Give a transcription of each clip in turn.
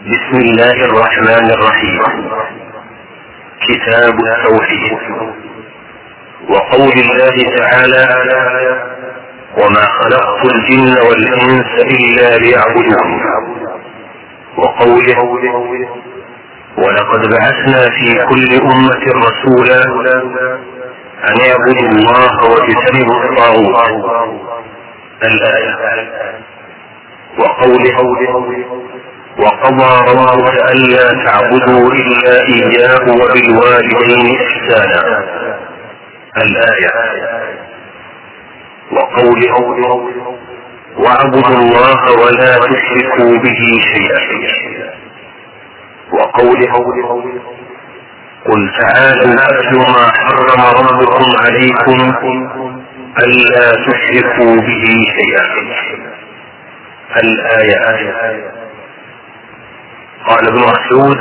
بسم الله الرحمن الرحيم. كتاب التوحيد. وقول الله تعالى: وما خلقت الجن والإنس إلا ليعبدون. وقوله: ولقد بعثنا في كل أمة رسولا أن يعبدوا الله واجتنبوا الطاغوت. الآية. وقوله: وقضى ربك ألا تعبدوا إلا إياه وبالوالدين إحسانا. الآية. وقوله: واعبدوا الله ولا تشركوا به شيئا. وقوله: قل تعالوا أتل ما حرم ربكم عليكم ألا تشركوا به شيئا. الآية. قال ابن مسعود: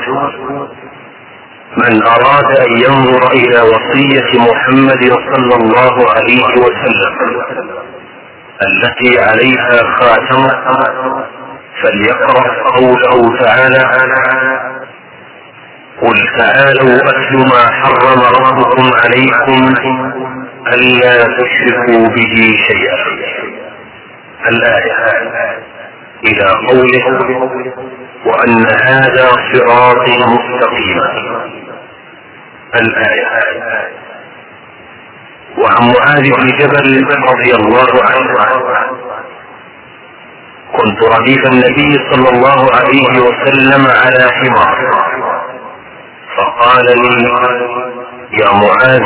من أراد أن ينظر إلى وصية محمد صلى الله عليه وسلم التي عليها خاتم فليقرأ قوله تعالى: قل تعالوا أتل ما حرم ربكم عليكم ألا تشركوا به شيئا. الآية. إلى قوله: وأن هذا صراطي مستقيما. الآية. وعن معاذ بن جبل رضي الله عنه: كنت رديف النبي صلى الله عليه وسلم على حمار، فقال لي: يا معاذ،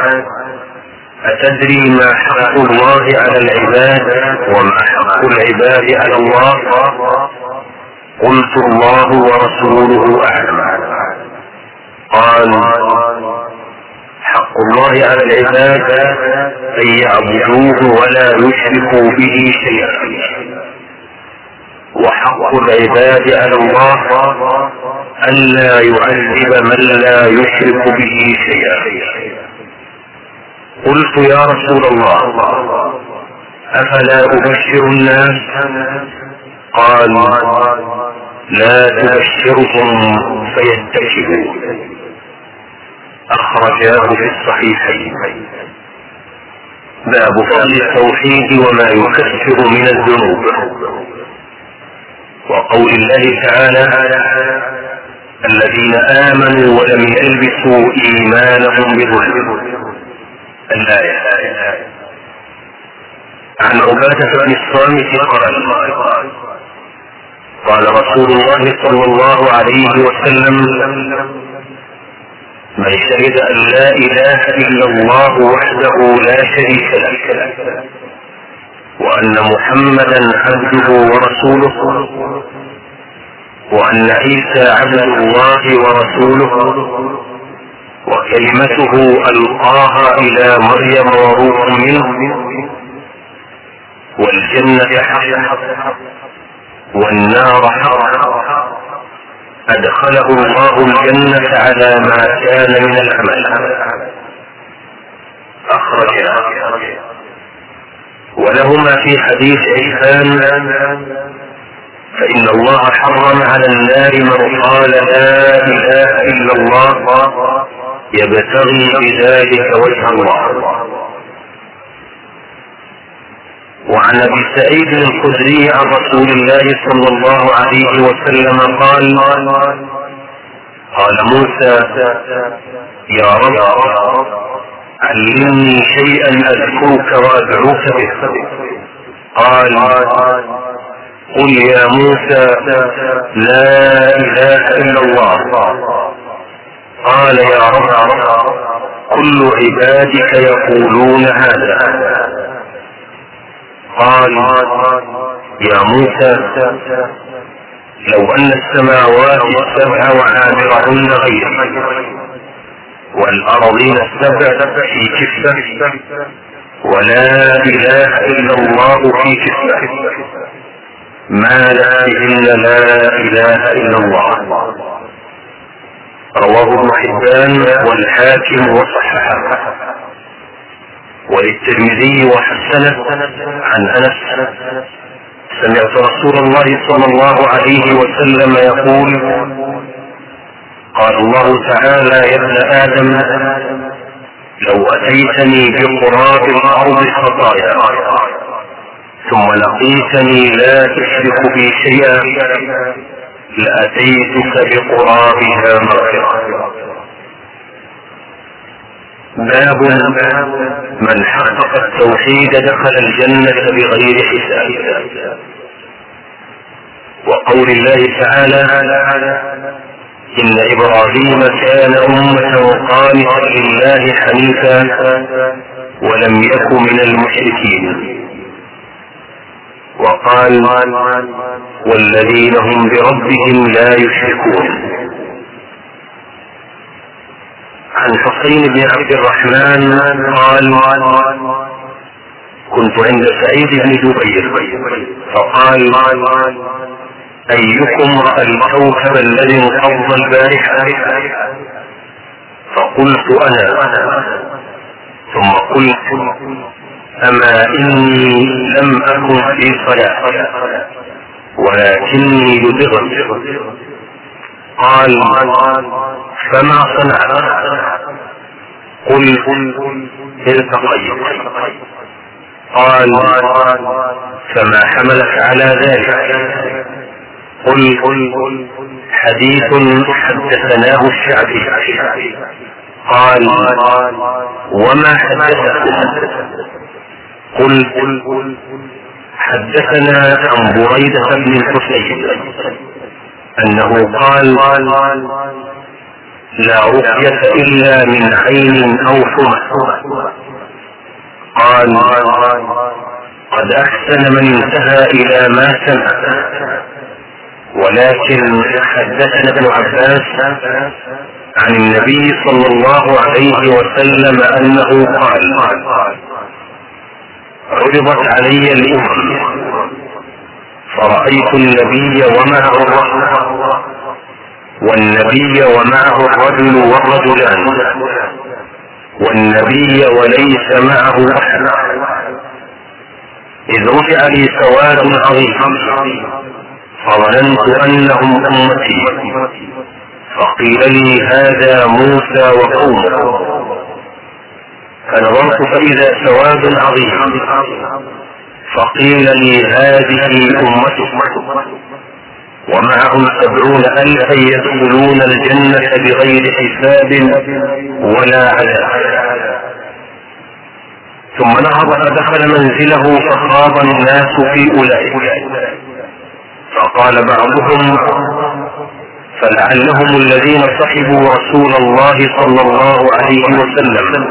أتدري ما حق الله على العباد وما حق العباد على الله؟ قلت: الله ورسوله أعلم. قال: حق الله على العباد أن يعبدوه ولا يشركوا به شيئا، وحق العباد على الله ألا يعذب من لا يشرك به شيئا. قلت: يا رسول الله، أفلا أبشر الناس؟ قال: لا تبشرهم فيتكلوا. أخرجاه في الصحيحين. باب فضل التوحيد وما يكفر من الذنوب. وقول الله تعالى: الذين آمنوا ولم يلبسوا إيمانهم بظلم. الآية. عن عبادة بن الصامت قال رسول الله صلى الله عليه وسلم: من شهد أن لا إله إلا الله وحده لا شريك له وأن محمدا عبده ورسوله وأن عيسى عبد الله ورسوله وكلمته ألقاها إلى مريم وروح منه والجنة حق والنار حق أدخله الله الجنة على ما كان من العمل. أخرجه. ولهما في حديث عثمان: فإن الله حرم على النار من قال لا إله إلا الله يبتغي بذلك وجه الله. وعن ابي سعيد الخدري عن رسول الله صلى الله عليه وسلم قال موسى: يا رب، علمني شيئا اذكرك وادعوك به. قال: قل يا موسى لا اله الا الله. قال: يا رب، كل عبادك يقولون هذا. قال: يا موسى، لو أن السماوات السبع وعامرهن غيري والأرضين السبع في كفة ولا إله إلا الله في كفة ما لهن لا إله إلا الله. رواه ابن حبان والحاكم وصححه. وللترمذي وحسنه عن أنس سمعت رسول الله صلى الله عليه وسلم يقول: قال الله تعالى: يا ابن آدم، لو أتيتني بقراب الأرض خطايا ثم لقيتني لا تشرك بي شيئا لأتيتك بقرابها مغفرة. باب من حقق التوحيد دخل الجنة بغير حساب. وقول الله تعالى: إن إبراهيم كان أمة قانتا لله حنيفا ولم يك من المشركين. وقال: والذين هم بربهم لا يشركون. عن حسين بن عبد الرحمن قال: كنت عند سعيد بن جبير فقال: أيكم رأى الكوكب الذي انقض البارحة؟ فقلت: أنا. ثم قلت: أما إني لم أكن في صلاة ولكني لدغت. قال: فما صنعت؟ قلت: التقيت. قال: فما حملك على ذلك؟ قلت: حديث حدثناه الشعبي. قال: وما حدثكم؟ قلت: حدثنا عن بريدة بن الحسين أنه قال: لا رقية إلا من عين أو حمى. قال: قد أحسن من انتهى إلى ما سمع. ولكن حدثنا ابن عباس عن النبي صلى الله عليه وسلم أنه قال: عرضت علي الأمم فرأيت النبي ومعه الرحمة والنبي ومعه الرجل والرجلان والنبي وليس معه أحد، إذ رفع لي سواد عظيم فظننت أنهم أمتي، فقيل لي: هذا موسى وقومه. فنظرت فإذا سواد عظيم، فقيل لي: هذه أمتك ومعهم 70,000 يدخلون الجنة بغير حساب ولا عذاب. ثم نهض فدخل منزله فخاض الناس في أولئك، فقال بعضهم: فلعلهم الذين صحبوا رسول الله صلى الله عليه وسلم.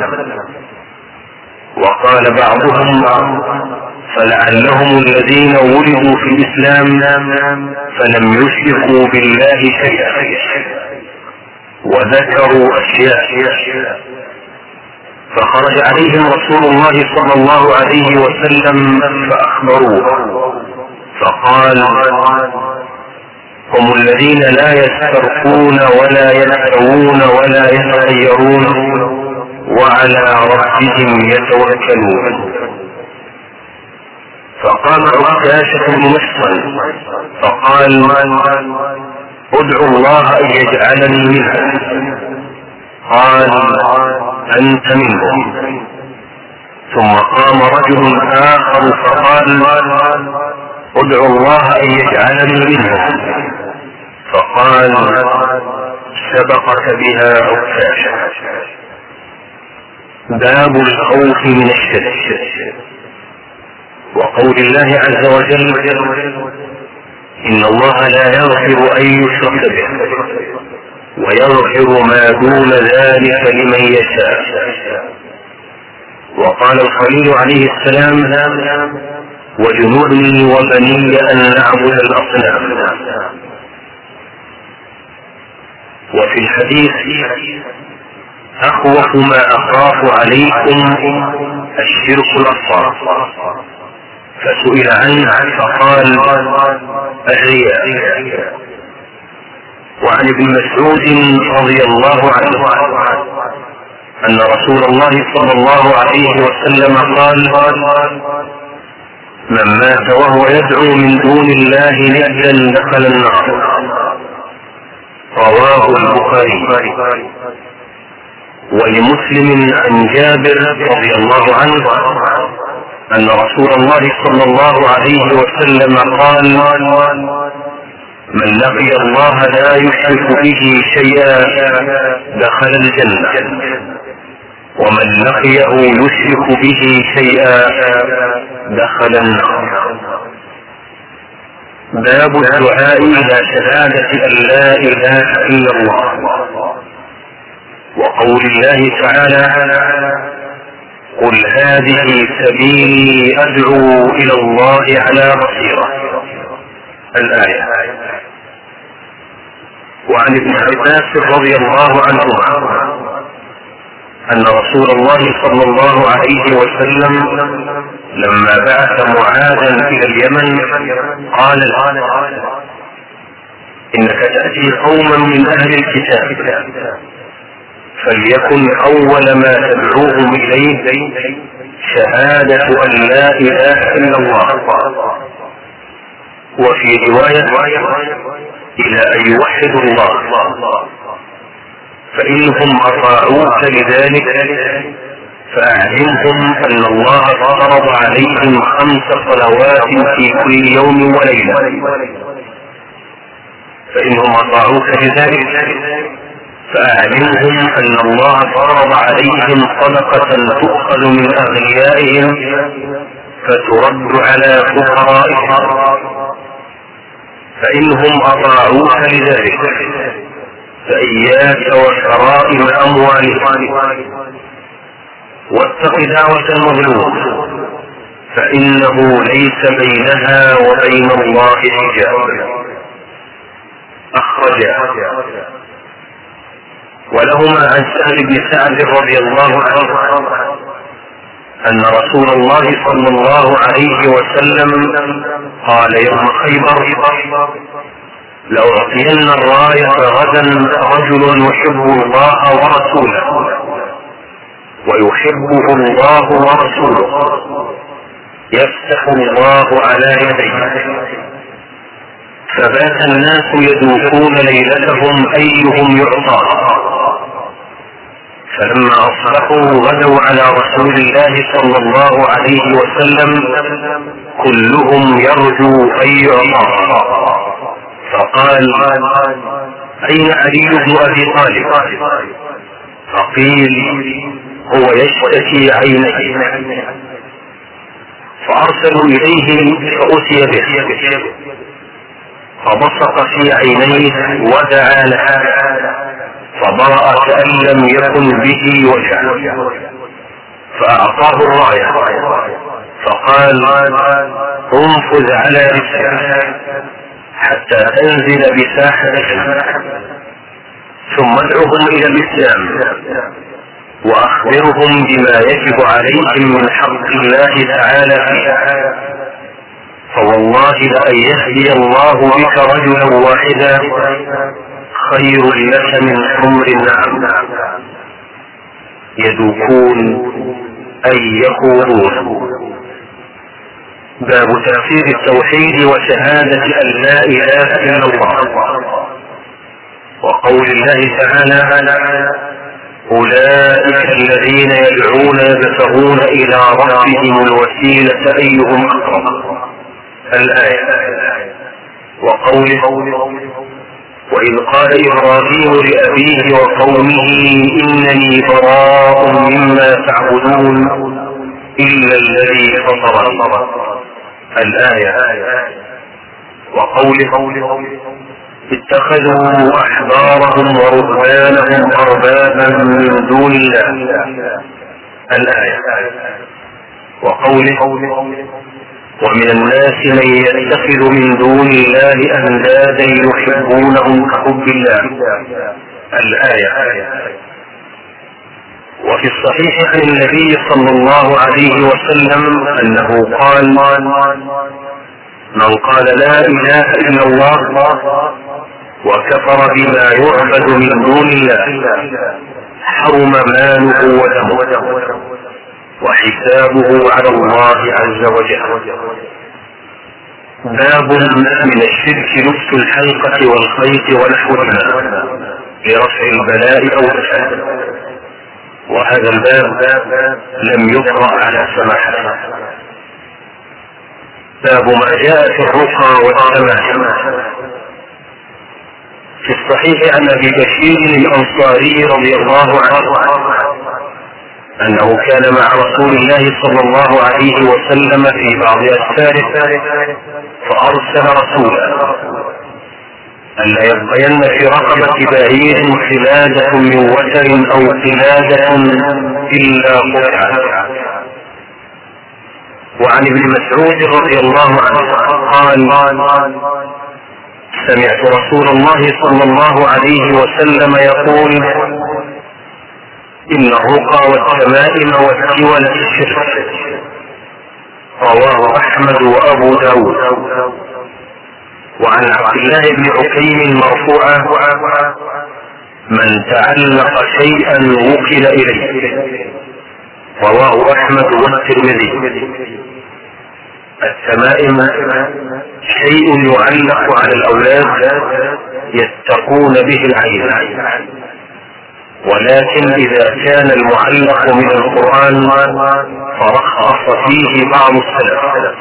وقال بعضهم: فلعلهم الذين ولدوا في الإسلام فلم يشركوا بالله شيئا. وذكروا أشياء. فخرج عليهم رسول الله صلى الله عليه وسلم فأخبروه، فقال: هم الذين لا يسترقون ولا يدعون ولا يتغيرون وعلى ربهم يتوكلون. فقام عكاشة بن محصن فقال: ادعو الله أن يجعلني منهم. قال: أنت منهم. ثم قام رجل آخر فقال: ادعو الله أن يجعلني منهم. فقال: سبقك بها عكاشة. باب الخوف من الشرك. وقول الله عز وجل: إن الله لا يغفر أن يشرك به ويغفر ما دون ذلك لمن يشاء. وقال الخليل عليه السلام: وجنبني وبني أن نعبد الأصنام. وفي الحديث: أخوف ما أخاف عليكم الشرك الأصغر. فسئل عنه فقال: الرياء. وعن ابن مسعود رضي الله عنه أن رسول الله صلى الله عليه وسلم قال: من مات وهو يدعو من دون الله ندا دخل النار. رواه البخاري. ولمسلم عن جابر رضي الله عنه أن رسول الله صلى الله عليه وسلم قال: من لقي الله لا يشرك به شيئا دخل الجنة، ومن لقيه يشرك به شيئا دخل النار. باب الدعاء إلى شهادة أن لا إله إلا الله، وقول الله تعالى: قل هذه سبيلي أدعو إلى الله على بصيرة. الآية. وعن ابن عباس رضي الله عنهما أن رسول الله صلى الله عليه وسلم لما بعث معاذا إلى اليمن قال له: إنك تأتي قوما من أهل الكتاب، فليكن أول ما تدعوهم إليه شهادة أن لا إله إلا الله، وفي رواية إلى أن يوحدوا الله، فإنهم أطاعوك لذلك فأعلمهم أن الله فرض عليهم 5 صلوات في كل يوم وليلة. فإنهم أطاعوك لذلك فأعلمهم أن الله فرض عليهم صدقة تؤخذ من أغنيائهم فترد على فقرائهم. فإنهم أطاعوك لذلك فإياك وكرائم أموالهم، واتق دعوة المظلوم فإنه ليس بينها وبين الله حجاب. أخرجه. ولهما عن سهل بن سعد رضي الله عنه أن رسول الله صلى الله عليه وسلم قال يوم خيبر: لأعطين الراية غدا رجل يحب الله ورسوله ويحبه الله ورسوله، يفتح الله على يديه. فبات الناس يذوقون ليلتهم أيهم يعطى، فلما أصبحوا غدوا على رسول الله صلى الله عليه وسلم كلهم يرجو أن يعطى. فقال: أين علي بن أبي طالب؟ فقيل: هو يشتكي عينيه. فأرسلوا إليه فأتي به، فبصق في عينيه ودعا له، فبرأ كأن لم يكن به وجع، فأعطاه الراية فقال: انفذ على رجلك حتى تنزل بساحتك، ثم ادعهم إلى الإسلام وأخبرهم بما يجب عليهم من حق الله تعالى فيه، فوالله لأن يهدي الله بك رجلا واحدا خير لك من حمر النعم. يذوقون أي يقولون. باب تفسير التوحيد وشهادة أن لا إله إلا الله، وقول الله تعالى: أولئك الذين يدعون يبتغون إلى ربهم الوسيلة أيهم أقرب. الآية. وقوله: وإذ قال إبراهيم لأبيه وقومه إنني براء مما تعبدون إلا الذي فطرني. الآية. وقوله: اتخذوا أحبارهم ورهبانهم أربابا من دون الله. الآية. وقوله: ومن الناس من يتخذ من دون الله أندادا يحبونهم كحب الله. الآية. وفي الصحيح عن النبي صلى الله عليه وسلم أنه قال: من قال لا إله إلا الله وكفر بما يعبد من دون الله حرم ماله ودمه وحسابه على الله عز وجل. باب من الشرك لبس الحلقة والخيط ونحوهما لرفع البلاء أو دفعه، وهذا الباب لم يقرأ على سماحته. باب ما جاء في الرقى والتمائم. في الصحيح عن ابي بشير الانصاري رضي الله عنه انه كان مع رسول الله صلى الله عليه وسلم في بعض اسفاره، فارسل رسولا الا يبقين في رقبة بعير قلادة من وتر او قلادة الا قطعت. وعن ابن مسعود رضي الله عنه قال: سمعت رسول الله صلى الله عليه وسلم يقول: إن الرقى والتمائم والتولة الشرك. رواه أحمد وأبو داود. وعن عبد الله بن عكيم مرفوعا: من تعلق شيئا وكل إليه. رواه أحمد والترمذي. التمائم شيء يعلق على الأولاد يتقون به العين، ولكن إذا كان المعلق من القرآن فرخص فيه بعض السلف،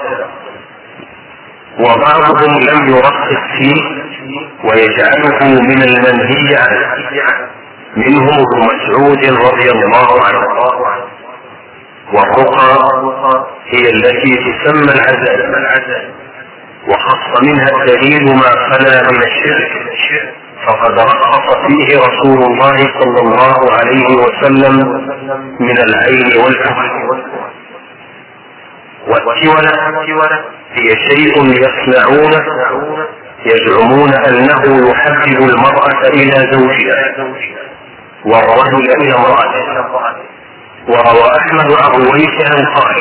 وبعضهم لم يرخص فيه ويجعله من المنهي عنه، منهم ابن مسعود رضي الله عنه. والرقى هي التي تسمى العزل، وخص منها الدليل ما خلا من الشرك، فقد رخص فيه رسول الله صلى الله عليه وسلم من العين والكفر. والتولة هي شيء يصنعونه يزعمون انه يحبب المرأة الى زوجها والرجل الى امرأته. وروى احمد عن رويث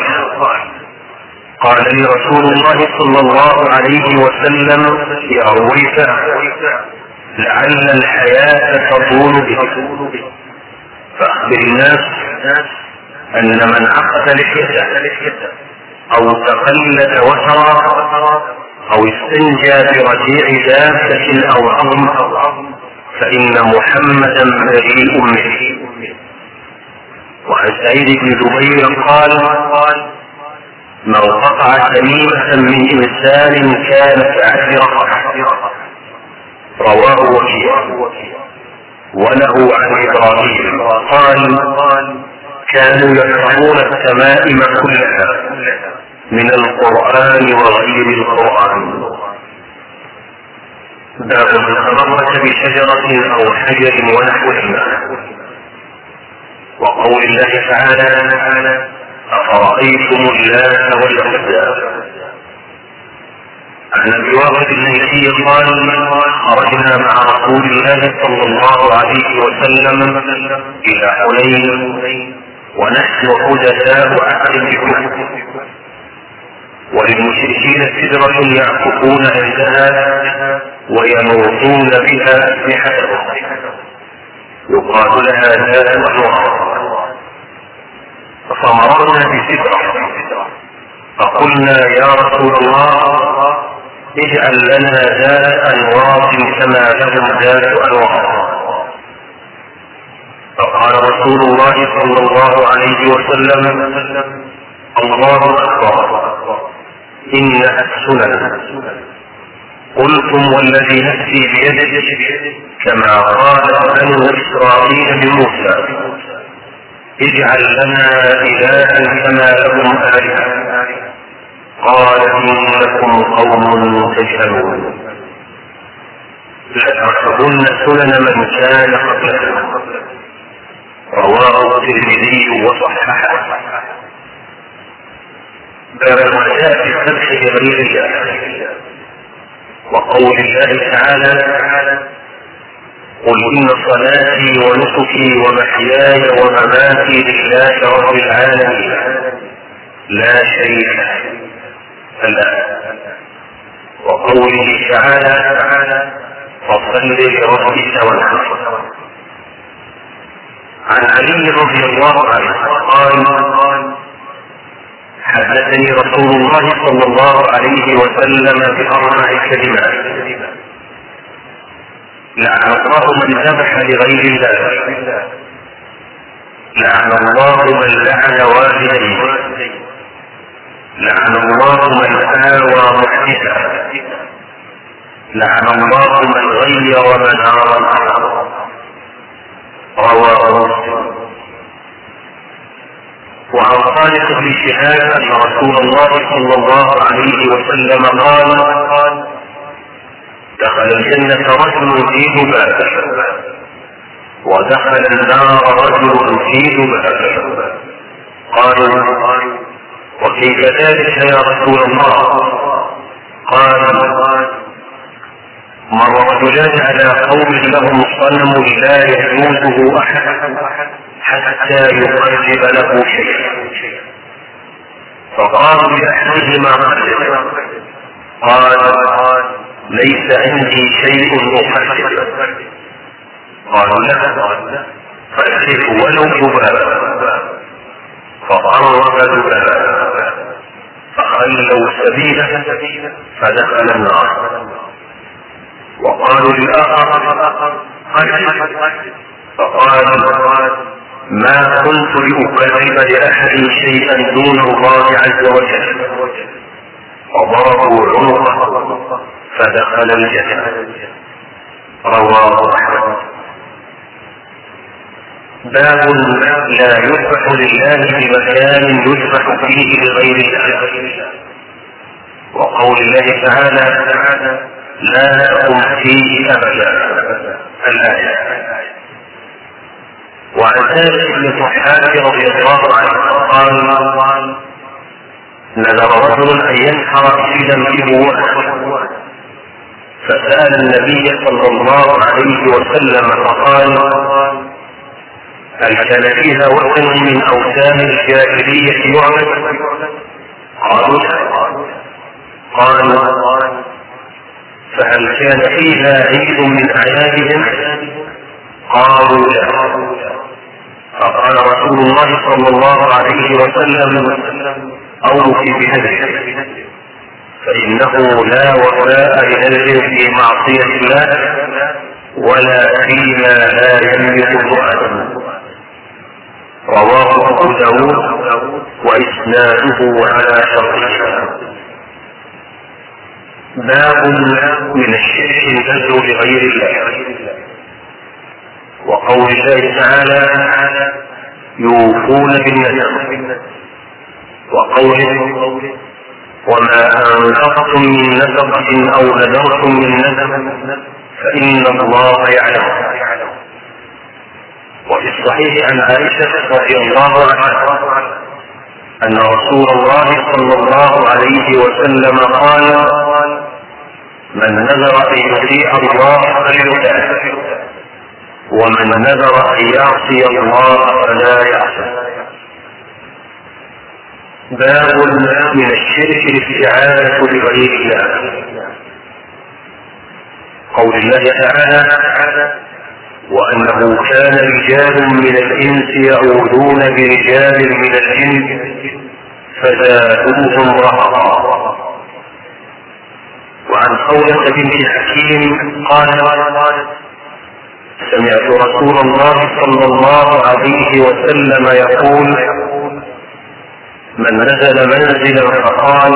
قال لي رسول الله صلى الله عليه وسلم: يا رويث، لعل الحياة تطول بك، فاخبر الناس ان من عقد لحيته او تقلد وترى او استنجى برجيع دابة او عظم فان محمدا بريء منه. وعن سعيد بن جبير قال: من قطع تميمة من انسان كانت عشر رقبة. رواه وكيع. وله عن ابراهيم قال: كانوا يفهمون التمائم كلها من القرآن وغير القرآن. باب التبرك بشجرة او حجر ونحوهما. وقول الله تعالى: أفرأيتم اللات والعزى. عن ابي واقد الليثي قال: خرجنا مع رسول الله صلى الله عليه وسلم الى حنين ونحن حدثاء عهد بكفر، وللمشركين سدرة يعكفون عندها وينوطون بها أسلحتهم يقال لها ذات أنوار. فمررنا بسدرة فقلنا: يا رسول الله، اجعل لنا ذات أنوار كما لهم ذات أنوار. فقال رسول الله صلى الله عليه وسلم: الله أكبر، إنها السنن. قلتم والذي نفسي بيده كما قال بنو إسرائيل لموسى: اجعل لنا إلها كما لهم آلهة. قال: إنكم قوم تجهلون، لتحسبن سنن من كان قبلكم. رواه الترمذي وصححه. باب ما جاء في الذبح لغير الله. وقول الله تعالى: قل إن صلاتي ونسكي ومحياي ومماتي لله رب العالمين لا شريك له. وقوله تعالى: فصل لربك وانحر. عن علي رضي الله عنه قال: حدثني رسول الله صلى الله عليه وسلم ب4 كلمات: لعن الله من ذبح لغير الله، لعن الله من لعن والديه، لعن الله من آوى محدثا، لعن الله من غير منار الأرض. رواه مسلم. وعن خالد بن شهاب أن رسول الله صلى الله عليه وسلم قال: دخل الجنة رجل في ذبابة، ودخل النار رجل في ذبابة. قالوا: وكيف ذلك يا رسول الله؟ قال: مر رجلان على قوم لهم صنم لا يجوزه أحد حتى يقرب له شيئا، فقالوا لأحدهما: قال: ليس عندي شيء أقرب. قالوا: لا، فاحرق ولو ذبابا. فقرب ذبابا فخلوا سبيله فدخل النار. وقالوا للآخر: فقال: ما كنت لأقرب لأحد شيئا دون الله عز وجل. فضربوا عنقه فدخل الجنة. رواه أحمد. باب لا يذبح لله بمكان يذبح فيه لغير الله. وقول الله تعالى: لا تقم فيه أبدا. الآية. وعن ثابت بن ضحاك رضي الله عنه قال: نذر رجل أن ينحر إبلا ببوة، فسأل النبي صلى الله عليه وسلم فقال: هل كان فيها وثن من أوثان الجاهلية يعبد؟ قالوا: قال: فهل كان فيها عيد من أعيادهم؟ قالوا: لا. فقال رسول الله صلى الله عليه وسلم: أوفي بنذرك، فإنه لا وفاء لنذر في معصية الله ولا فيما لا يملك الرؤى. رواه أبو داود وإسناده على شرطهما. باب من الشرك النذر لغير الله. وقول الله تعالى: يوفون بالنذر. وقوله: وما أنفقتم من نفقة أو نذرتم من نذر فإن الله يعلم. وفي الصحيح عن عائشة رضي الله عنها أن رسول الله صلى الله عليه وسلم قال: من نذر أن يطيع الله فليطعه، ومن نذر أن يعصي الله فلا يعصي. باب من الشرك الاستعانة بغير الله. قول الله تعالى: وأنه كان رجال من الإنس يعوذون برجال من الجن فزادوهم رهقا. وعن خولة بنت حكيم قال: سمعت رسول الله صلى الله عليه وسلم يقول: من نزل منزلا فقال: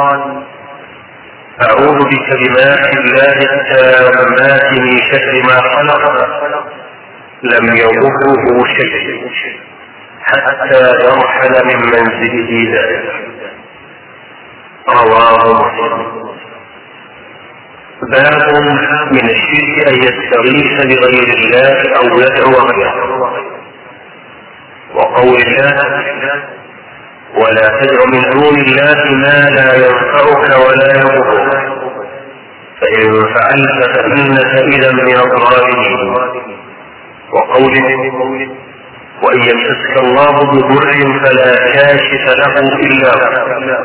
أعوذ بكلمات الله التامات من شر ما خلق، لم يضره شيء حتى يرحل من منزله ذلك. رواه مسلم. باب من الشرك أن يستغيث بغير الله أو يدعو غيره. وقول الله: ولا تدع من دون الله ما لا ينفعك ولا يضرك، فإن فعلت فإنك إذا من الظالمين. وقوله: وإن يمسسك الله بضر فلا كاشف له إلا هو.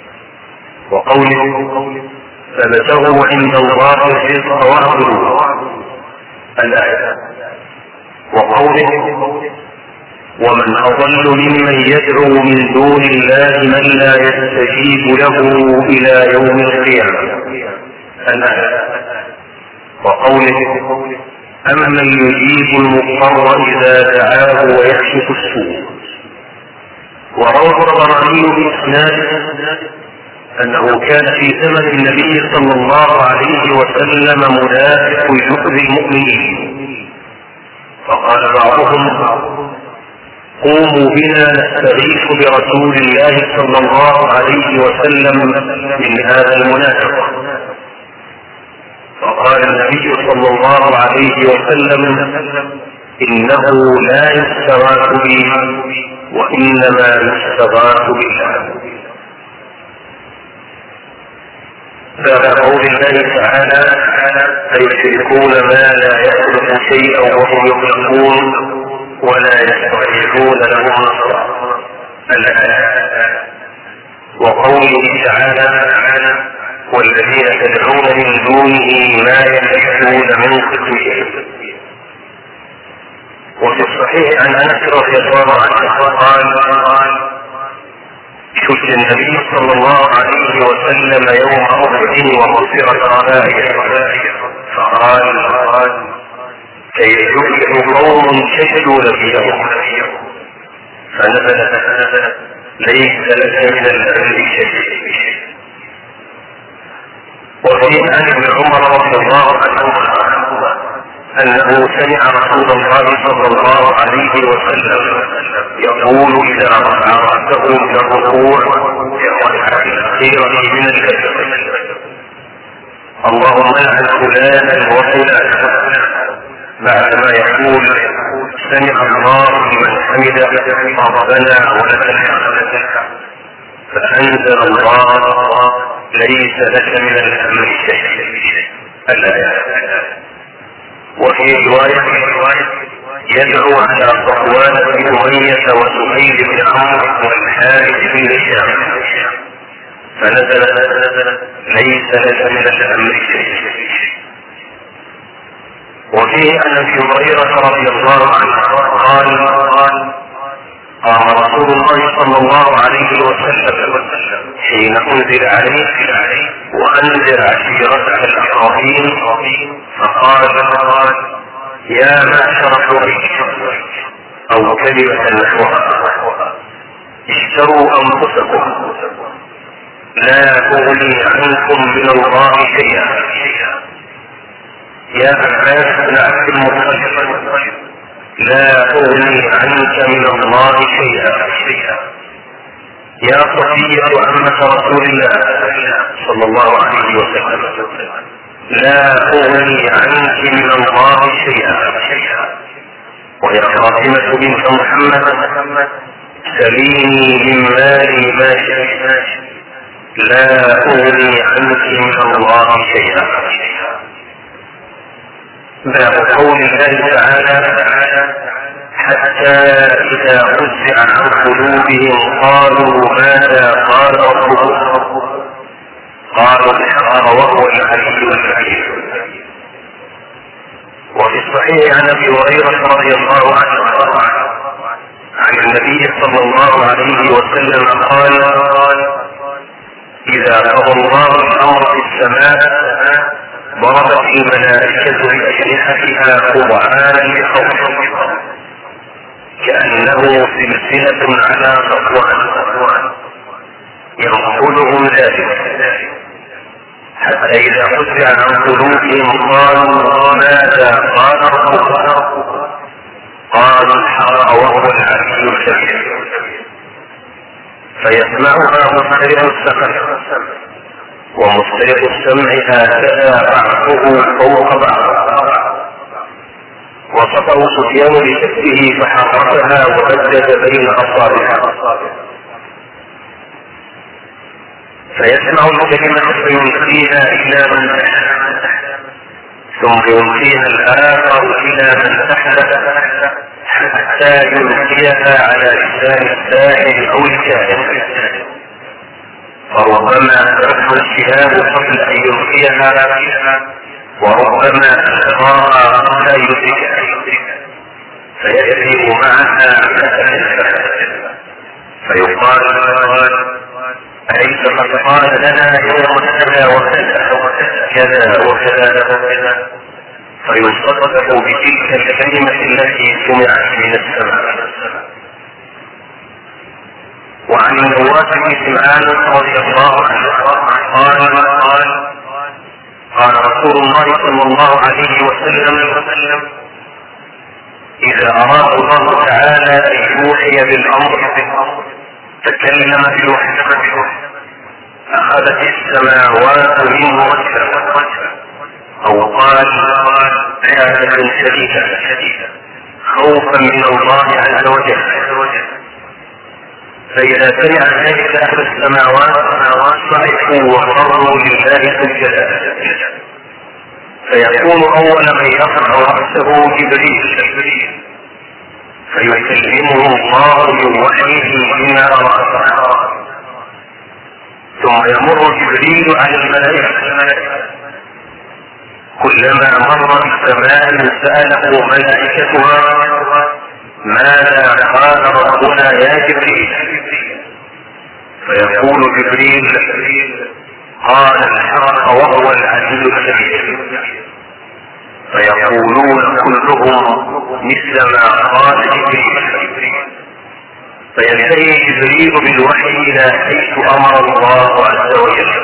وقوله: فابتغوا عند الله الرزق واعبدوه. الآية. وقوله: ومن أضل ممن يدعو من دون الله من لا يستجيب له إلى يوم القيامة. وقوله أمن يجيب المضطر إذا دعاه ويكشف السوء. وروى الطبراني بإسناد أنه كان في زمن النبي صلى الله عليه وسلم منافق يؤذي المؤمنين، فقال بعضهم قوموا بنا نستغيث برسول الله صلى الله عليه وسلم من هذا المنافق. فقال النبي صلى الله عليه وسلم إنه لا يستغاث بي وإنما يستغاث بالله. باب قول الله تعالى فيشركون ما لا يخلق شيئا وهم يخلقون ولا يستطيعون لهم نصرا. وقوله تعالى والذين تدعون من دونه ما يملكون من قطمير. وفي الصحيح عن انس رضي الله عنه قال شد النبي صلى الله عليه وسلم يوم أحد ومصيرة ربائع فقال كي يفلح قوم شهدوا نبيهم فنزل ليس لك من الأمر شيء. وفي عن ابن عمر رضي الله عنهما أنه سمع رسول الله صلى الله عليه وسلم يقول إذا رفع رأسه من الركوع ورفع الخيرة من الفجر اللهم لعن فلانا وفلانا، بعدما يقول سمع الله لمن حمده ربنا ولك الحمد، فأنزل الله ليس لك من الأمر شيء. وفي رواية يدعو على صفوان بن أمية وسهيل بن عمرو والحارث بن هشام فنزل ليس لك من الأمر شيء. وفيه عن ابي هريرة رضي الله عنه قال قام رسول الله صلى الله عليه وسلم حين أنزل عليه وأنذر عشيرتك الأقربين فقال يا معشر قريش أو كلمة نحوها اشتروا أنفسكم لا تغني عنكم من الله شيئا. يا عباس بن عبد المطلب لا تغني عنك من الله شيئا. يا صفية عمة رسول الله صلى الله عليه وسلم لا تغني عنك من الله شيئا. ويا فاطمة بنت محمد سليني من مالي ما شئت لا تغني عنك من الله شيئا. باب قول الله تعالى حتى إذا فزع عن قلوبهم قالوا ماذا قال ربكم قالوا الحق وهو العلي الكبير. وفي الصحيح عن ابي هريرة رضي الله عنه عن النبي صلى الله عليه وسلم قال إذا قضى الله الأمر في السماء ضربت الملائكة بأجنحتها قرآنا لخوف كأنه سلسلة على صفوان ينقلهم ذلك حتى إذا فزع عن قلوبهم قالوا ماذا قال ربك قالوا الحق وهو العلي الكبير. فيسمعها مسترق السمع ومسترق السمع هكذا بعضه فوق بعض. وصفه سفيان بشكله فحركها ومدد بين أصابعها فيسمع الكلمة فيلقيها إلى من تحت ثم يلقيها الآخر إلى من تحت حتى يلقيها على لسان الساحر أو الكاهن فربما أدركه الشهاب قبل أن يلقيها وربما ألقاها قبل أن يدركها فيجري معها فيقال أليس قد قال لنا يوم كذا وكذا كذا وكذا، فيصدق بتلك الكلمة التي سمعت من السماء. وعن النواس بن سمعان رضي الله عنه قال رسول الله صلى الله عليه وسلم: إذا أراد الله تعالى أن يوحي بالأمر تكلم بالوحي، أخذت السماوات منه وجها، أو قال رعدة شديدة خوفا من الله عز وجل. فإذا سمع ذلك أهل السماوات صعقوا وخروا لله سجدا، فيكون أول من يرفع رأسه جبريل، فيكلمه الله بوحيه بما أراد، ثم يمر جبريل على الملائكة، كلما مر بسماء سأله ملائكتها: ماذا قال ربنا يا جبريل؟ فيقول جبريل: قال الحق وهو العزيز الكبير. فيقولون كلهم مثل ما قال جبريل، فينتهي جبريل بالوحي إلى حيث أمر الله عز وجل.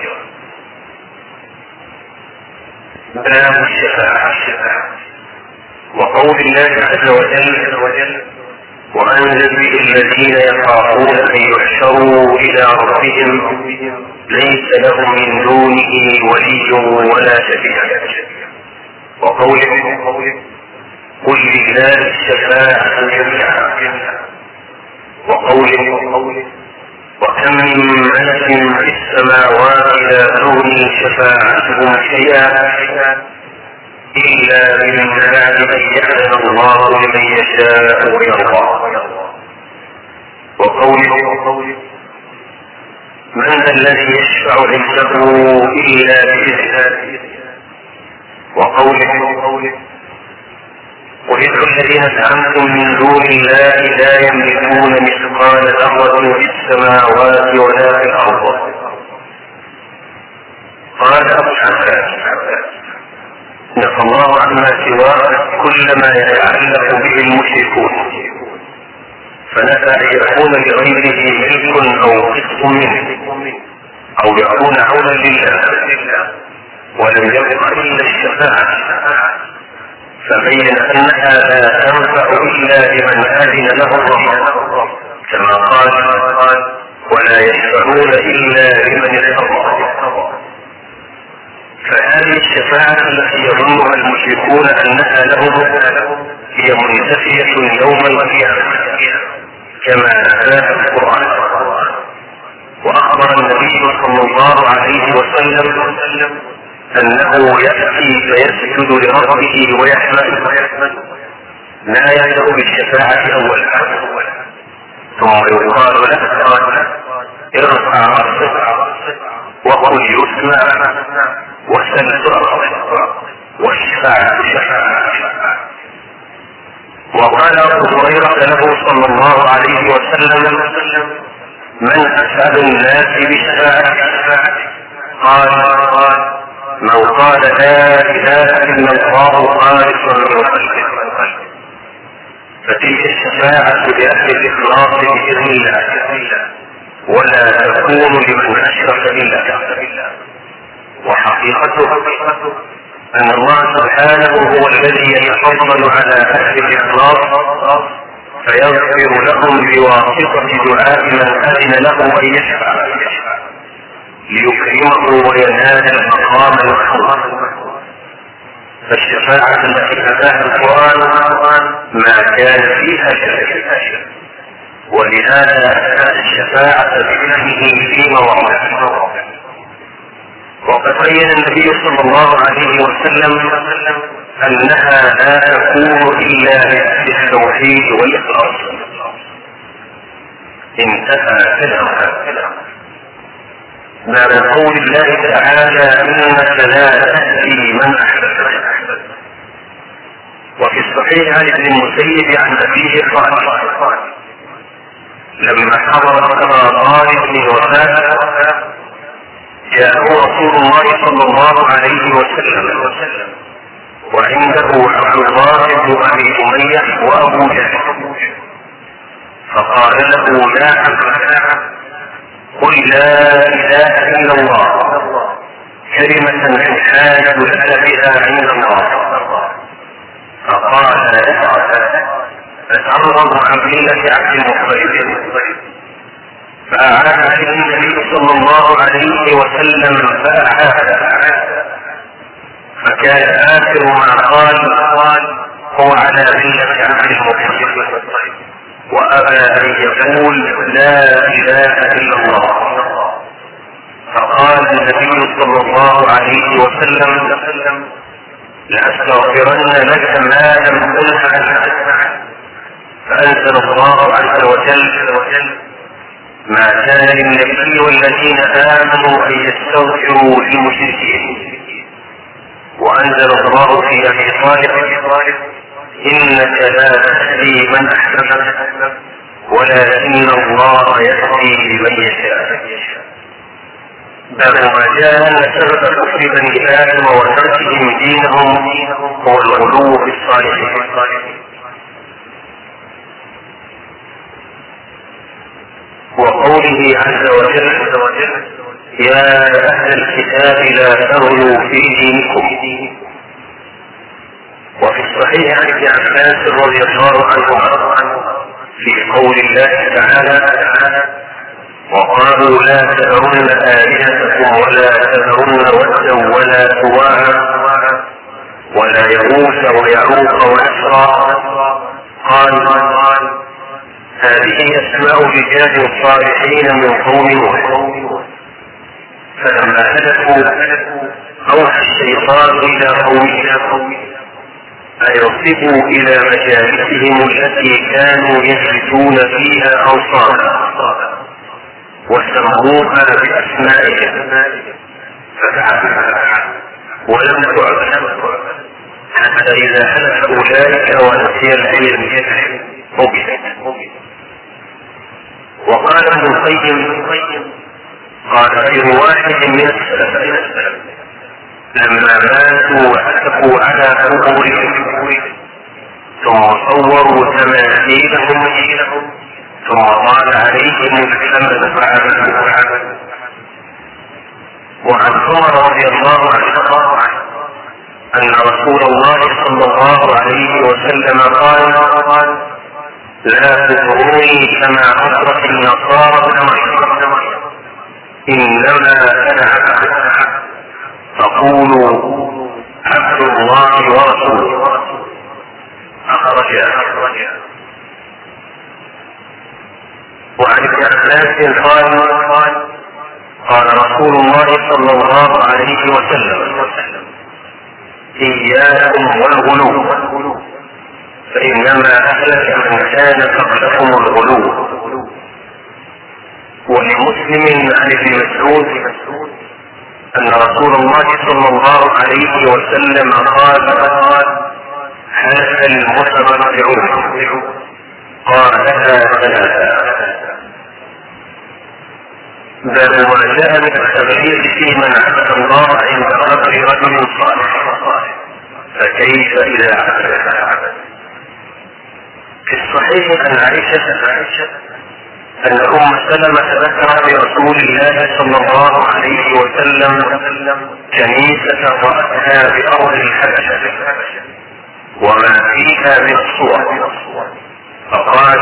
باب الشفاعة. وقول الله عز وجل: وأنذر به الذين يخافون أن يحشروا إلى ربهم ليس لهم من دونه ولي ولا شفيع. وقوله: قل لله الشفاعة جميعا. وقوله: وكم من ملك في السماوات لا تغني شفاعتهم شيئا إلا من بعد أن يأذن الله لمن يشاء ويرضى. وقوله: من ذا الذي يشفع عنده إلا بإذنه. وقوله: قل ادعوا الذين زعمتم من دون الله لا يملكون مثقال ذرة في السماوات ولا في الأرض. قال أبو العباس: نفى الله عما سواه كل ما يتعلق به المشركون، فنفى أن يكون لغيره ملك أو قسط منه أو يكون عونا لله، ولم يبق إلا الشفاعة، فبين أنها لا تنفع إلا لمن أذن له الله، كما قال: ولا يشفعون إلا لمن ارتضى. فهذه الشفاعة التي يظنها المشركون أنها لهم هي منتفية يوم القيامة كما نفاها القرآن. وأخبر النبي صلى الله عليه وسلم أنه يأتي فيسجد لربه ويحمد، لا يبدأ بالشفاعة أولا، ثم يقال له: ارفع رأسك وقل يسمع وسل تعطى والشفاعة شفاعة. وقال أبو هريرة له صلى الله عليه وسلم: من أسعد الناس بشفاعته؟ قال: من قال لا إله إلا الله خالصا من قلبه. فتلك الشفاعة لأهل الإخلاص بإذن الله، ولا تكون لمن أشرك بالله. وحقيقته أن الله سبحانه هو الذي يتفضل على أهل الإخلاص فيغفر لهم بواسطة دعاء من أذن له أن يشفع ليكرمه وينال المقام المحمود. فالشفاعة التي أتاها القرآن ما كان فيها شك، ولهذا أتى الشفاعة باسمه في مواضع. وقد بين النبي صلى الله عليه وسلم أنها لا تكون إلا بالتوحيد والإخلاص. انتهى كلامه. ما بقول الله تعالى: إنك لا تهدي من أحببت. وفي الصحيح عن ابن المسيب عن أبيه قال لما حضر طالب الوفاة جاءه رسول الله صلى الله عليه وسلم وعنده عبد الله بن أبي أمية وأبو جهل، فقال له يا عبد قل لا إله إلا الله كلمة تحاج لك بها عند الله. فقال فتعرض عن ملة عبد المطلب، فأعاد عليه النبي صلى الله عليه وسلم فأعاد، فكان آخر ما قال هو على ملة عبد المطلب، وأبى أن يقول لا إله إلا الله. فقال النبي صلى الله عليه وسلم لأستغفرن لك ما لم تنه. فأنزل الله عز وجل ما كان للنبي والذين آمنوا أن يستغفروا للمشركين. وأنزل الله في أبي طالب إنك لا تهدي من أحببت ولكن الله يهدي من يشاء. باب ما جاء أن سبب كفر بني آدم وتركهم دينهم هو الغلو في الصالحين. وقوله عز وجل يا أهل الكتاب لا تغلوا في دينكم. وفي الصحيح عن ابن عباس رضي الله عنه في قول الله تعالى وقالوا لا تذرن آلهتكم ولا تذرن ودا ولا سواعا ولا يغوث ويعوق ونسرا. قال هذه أسماء رجال صالحين من قوم نوح. فلما هلكوا أوحى الشيطان إلى قومه أن يصبوا إلى مجالسهم التي كانوا يجلسون فيها أوصانا وسموها بأسمائهم ففعلوا ولم تعبد حتى إذا هلك أولئك ونسي العلم عبدت. وقال ابن القيم قال غير واحد من السلف لما ماتوا وحكوا على قبورهم ثم صوروا تماثيلهم ثم طال عليهم الحمد فعبدوا. وعن عمر رضي الله عنه أن رسول الله صلى الله عليه وسلم قال لا تطروني كما أطرت النصارى ابن مريم إنما أنا عبد فقولوا عبد الله ورسوله. أخرجه. وعن ابن عباس قال رسول الله صلى الله عليه وسلم إياكم والغلو فإنما أهلك من كان قبلكم الغلو. ولمسلم عن ابن مسعود أن رسول الله صلى الله عليه وسلم قال هذا المتبرعون قالها ثلاثة. باب ما جاء من التبرير في من عبد الله عند قبر رجل صالح فكيف إذا عبد. في الصحيح عن عائشة أن أم سلمة ذكرت لرسول الله صلى الله عليه وسلم كنيسة رأتها بأرض الحبشة وما فيها من الصور، فقال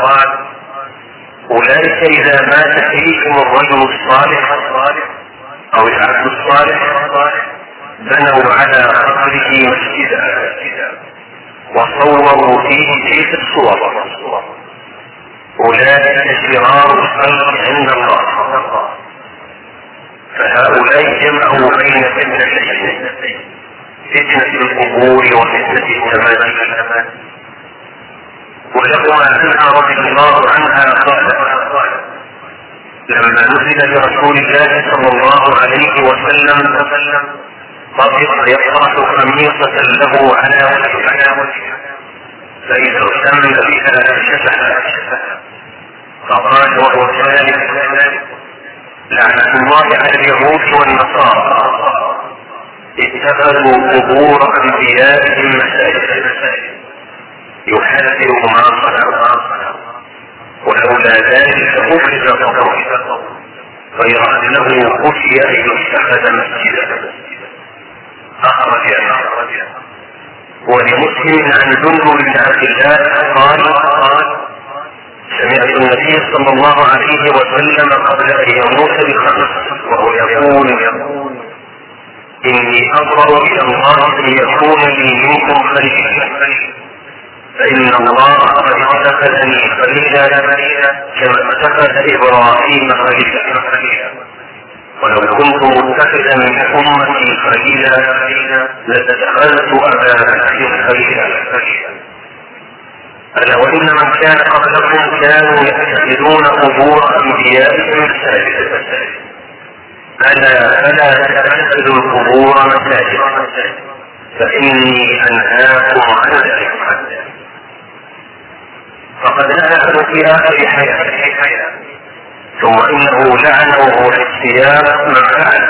أولئك إذا مات فيهم الرجل الصالح أو العبد الصالح بنوا على قبره مسجدا وصوروا فيه تلك الصور. أولئك شرار الخلق عند الله. فهؤلاء جمعوا بين فتنتين، فتنة القبور وفتنة التماثيل. ولهما عنها رضي الله عنها قال لما نزل برسول الله صلى الله عليه وسلم طفق يطرح خميصة له على وجهه وأتم بها شفها، فقال وهو ذلك لعنة الله على اليهود والنصارى اتخذوا قبور أنبيائهم مساجد يحذر ما صنعوا، ولولا ذلك أخرج قبره غير أنه خشي أن يتخذ مسجدا. أخرج ولمسلم عن جندب بن عبد الله قال سمعت النبي صلى الله عليه وسلم قبل أن يموت ب5 وهو يقول إني أضرب إلى الله أن يكون لي منكم خليل، فإن الله قد اتخذني خليلا كما اتخذ إبراهيم خليلا، ولو كنت متخذا من أمتي خليلا لاتخذت أبا بكر خليلا. ألا وإن من كان قبلكم كانوا يتخذون قبور أنبيائهم مساجد، ألا تتخذوا القبور مساجد فإني أنهاكم عن ذلك. فقد نهى في آخر حياته، ثم إنه لعنه في السياق من فعل،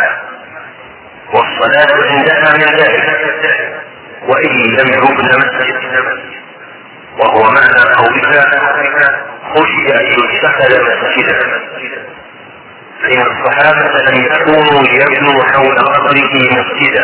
والصلاة عندها من ذلك وإن لم يبن مسجد، وهو معنى قولها خشي أن يتخذ مسجدا، فإن الصحابة لم يكونوا ليبنوا حول قبره مسجدا،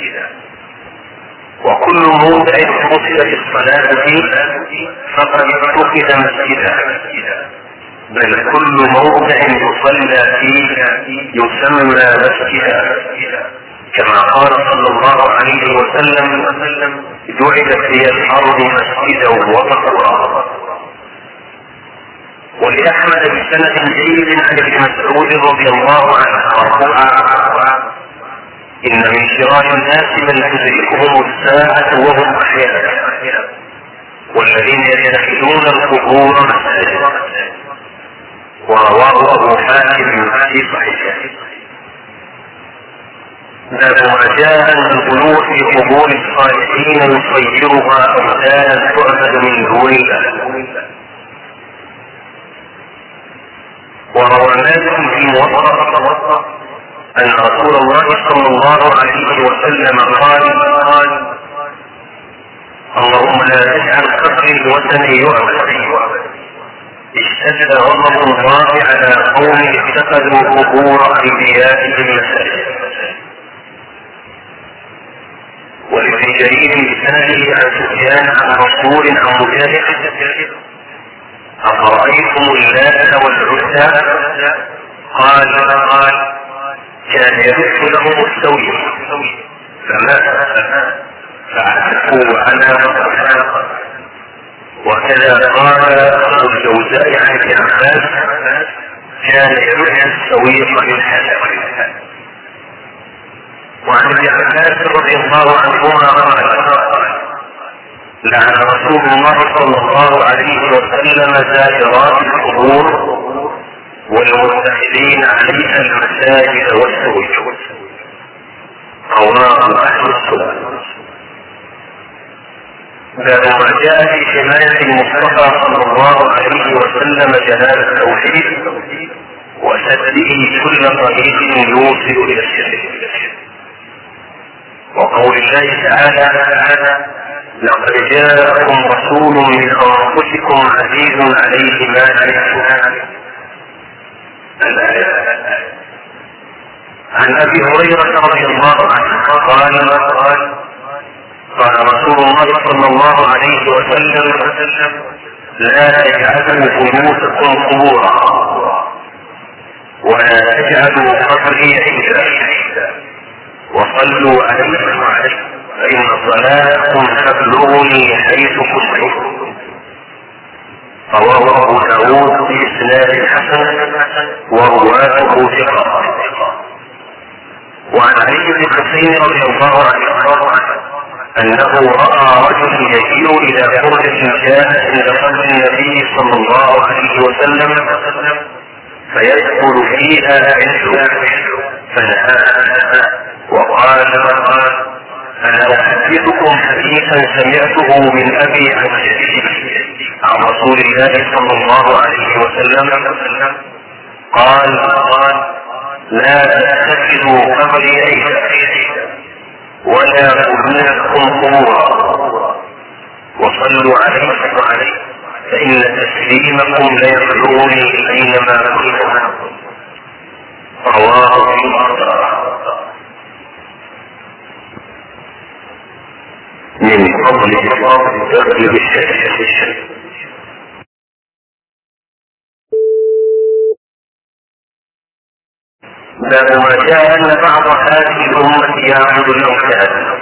وكل موضع فصلت الصلاة فيه فقد اتخذ مسجدا، بل كل موضع يصلى فيه يسمى مسجدا، كما قال صلى الله عليه وسلم جعلت لي الأرض مسجدا وطهورا. ولأحمد بسند جيد عن ابن مسعود رضي الله عنه مرفوعا إن من شرار الناس من تدركهم الساعة وهم أحياء، والذين يتخذون القبور مساجد. ورواه أبو حاتم في صحيحه. باب ما جاء أن الغلو في قبور الصالحين يصيرها أوثانا تعبد من دون الله. وروى مالك في موطأ أن رسول الله صلى الله عليه وسلم قال اللهم لا تجعل قبري وثنا يعبد. اشتد غضب الله على قوم اتخذوا قبور أنبيائهم مساجد. ولابن جرير بسنده عن سفيان عن رسول عن مجاهد أفرأيتم اللات والعزى قال كان يرث لهم السوي فمات فعتقوا على مقتها. وكذا قال أبو الجوزاء عن ابن عباس كان يرث السويق للحسن. وعن ابن عباس رضي الله عنهما قال لعن رسول الله صلى الله عليه وسلم زائرات القبور والمتخذين عليها المساجد والسوق. رواه أهل السنة. باب ما جاء في حماية المصطفى صلى الله عليه وسلم جلال التوحيد وسده كل طريق يوصل إلى الشرك. وقول الله تعالى لقد جاءكم رسول من أنفسكم عزيز عليه ما عنتم. عن أبي هريرة رضي الله عنه قال رسول الله صلى الله عليه وسلم لا تجعلوا بيوتكم قبورا ولا تجعلوا قبري عيدا وصلوا عليه فإن صلاتكم تبلغني حيث كنتم. رواه أبو داود بإسناد حسن ورواته ثقة. وعن علي بن الحسين رضي الله عنه أنه رأى رجل يجيء إلى فرجة جاءت عند قبر النبي صلى الله عليه وسلم فيدخل فيها عنده فنهاه وقال أنا أحدثكم حديثا سمعته من أبي عن جدي رسول الله صلى الله عليه وسلم قال: لا تتخذوا قبري عيدا ولا بيوتكم قبورا وصلوا عليه فإن تسليمكم ليبلغني أينما كنتم. رواه من فضل تغلب الشرك. باب ما جاء أن بعض هذه الأمة يعبد الأوثان.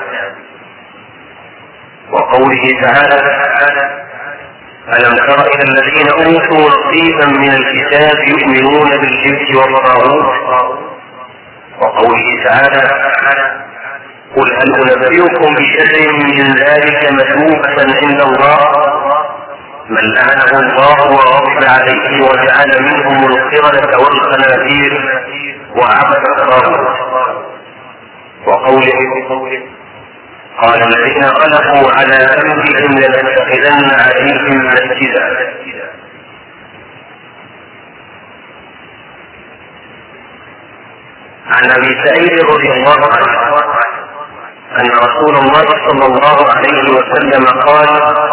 وقوله تعالى: ألم تر إلى الذين أوتوا نصيبا من الكتاب يؤمنون بالجبت والطاغوت. وقوله تعالى: قل هل أنبئكم بشر من ذلك مثوبة عند الله من لعنه الله وغضب عليه وجعل منهم القردة والخنازير وعبد الطاغوت. وقوله: قال الذين غلبوا على أمرهم لنتخذن عليهم مسجدا. عن أبي سعيد رضي الله عنه أن رسول الله صلى الله عليه وسلم قال: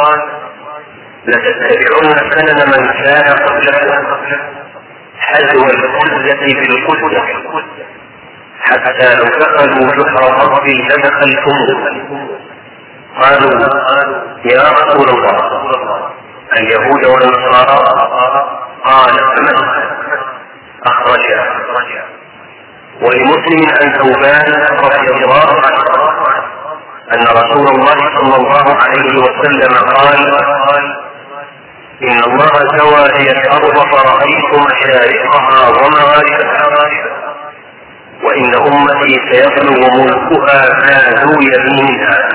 لتتبعن سنن من كان قبلكم حذو الخلة في الخلة حتى لو دخلوا جحر رب لدخلتموه. قالوا: يا رسول الله اليهود والنصارى؟ قال: من؟ أخرجها. ولمسلم عن ثوبان رضي الله عنه أن رسول الله صلى الله عليه وسلم قال: إن الله سوى لي الأرض فرأيت مشارقها ومغاربها وإن أمتي سيبلغ ملكها ما ذوي منها.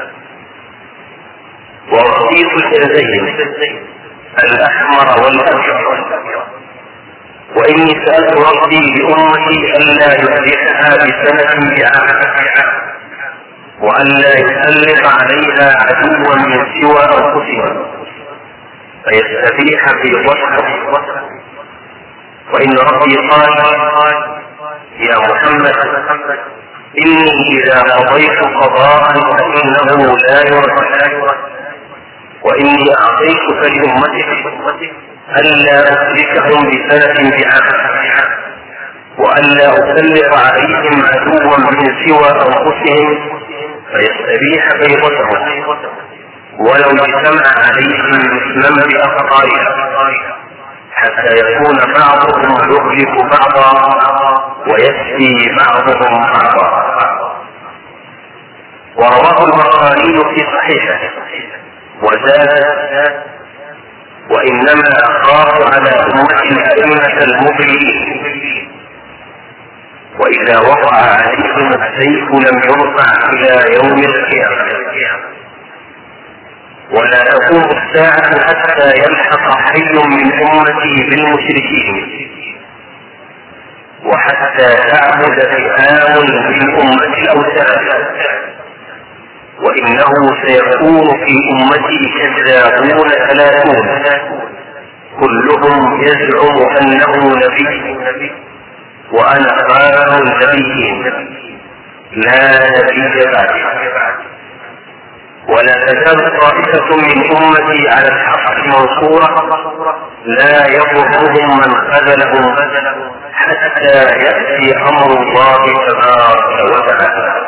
وأعطيت الجلدين الأحمر والأبيض. وإني سألت ربي لأمتي ألا يهلكها بسنة بعام وألا يسلط عليها عدوا من سوى أنفسهم فيستبيح في وسط. وإن ربي قال: يا محمد إني إذا قضيت قضاء فإنه لا يرد. وإني أعطيتك لأمتك ألا أهلكهم بسنة بعام وألا أسلط عليهم عدوا من سوى أنفسهم فيستبيح بيضتهم ولو اجتمع عليهم مثلا بأخطارها حتى يكون بعضهم يهلك بعضا ويسفي بعضهم بعضا. ورواه البخاري في صحيحه وزاد: وإنما أخاف على أمة الأئمة المضلين وإذا وقع عليهم السيف لم يرفع إلى يوم القيامة ولا تقوم الساعة حتى يلحق حي من أمتي بالمشركين وحتى تعبد فئام من أمة الأوثان وإنه سيكون في أمتي كذابون 30 كلهم يزعم أنه نبي وأنا خاتم النبيين لا نبي بعدي. ولا تزال طائفة من أمتي على الحق منصورة لا يضرهم من خذلهم حتى يأتي أمر الله تبارك وتعالى.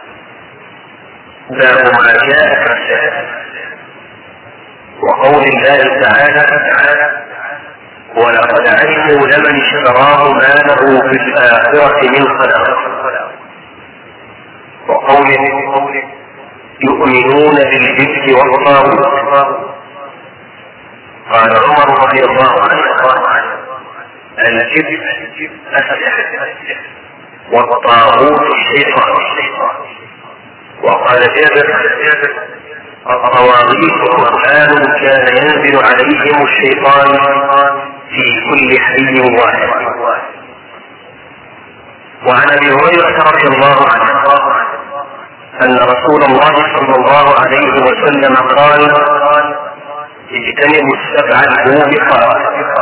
باب ما جاء في الشهادة. وقول الله تعالى: ولقد علموا لمن اشتراه ما له في الآخرة من خلاق. وقوله: يؤمنون بالجبت والطاغوت. قال عمر رضي الله عنه: الجبت السحر والطاغوت الشيطان. وقال جابر: الطواغيت قرآن كان ينزل عليهم الشيطان في كل حي واحد. وعن ابي هريرة رضي الله عنه أن رسول الله صلى الله عليه وسلم قال: اجتنبوا السبع الموبقات.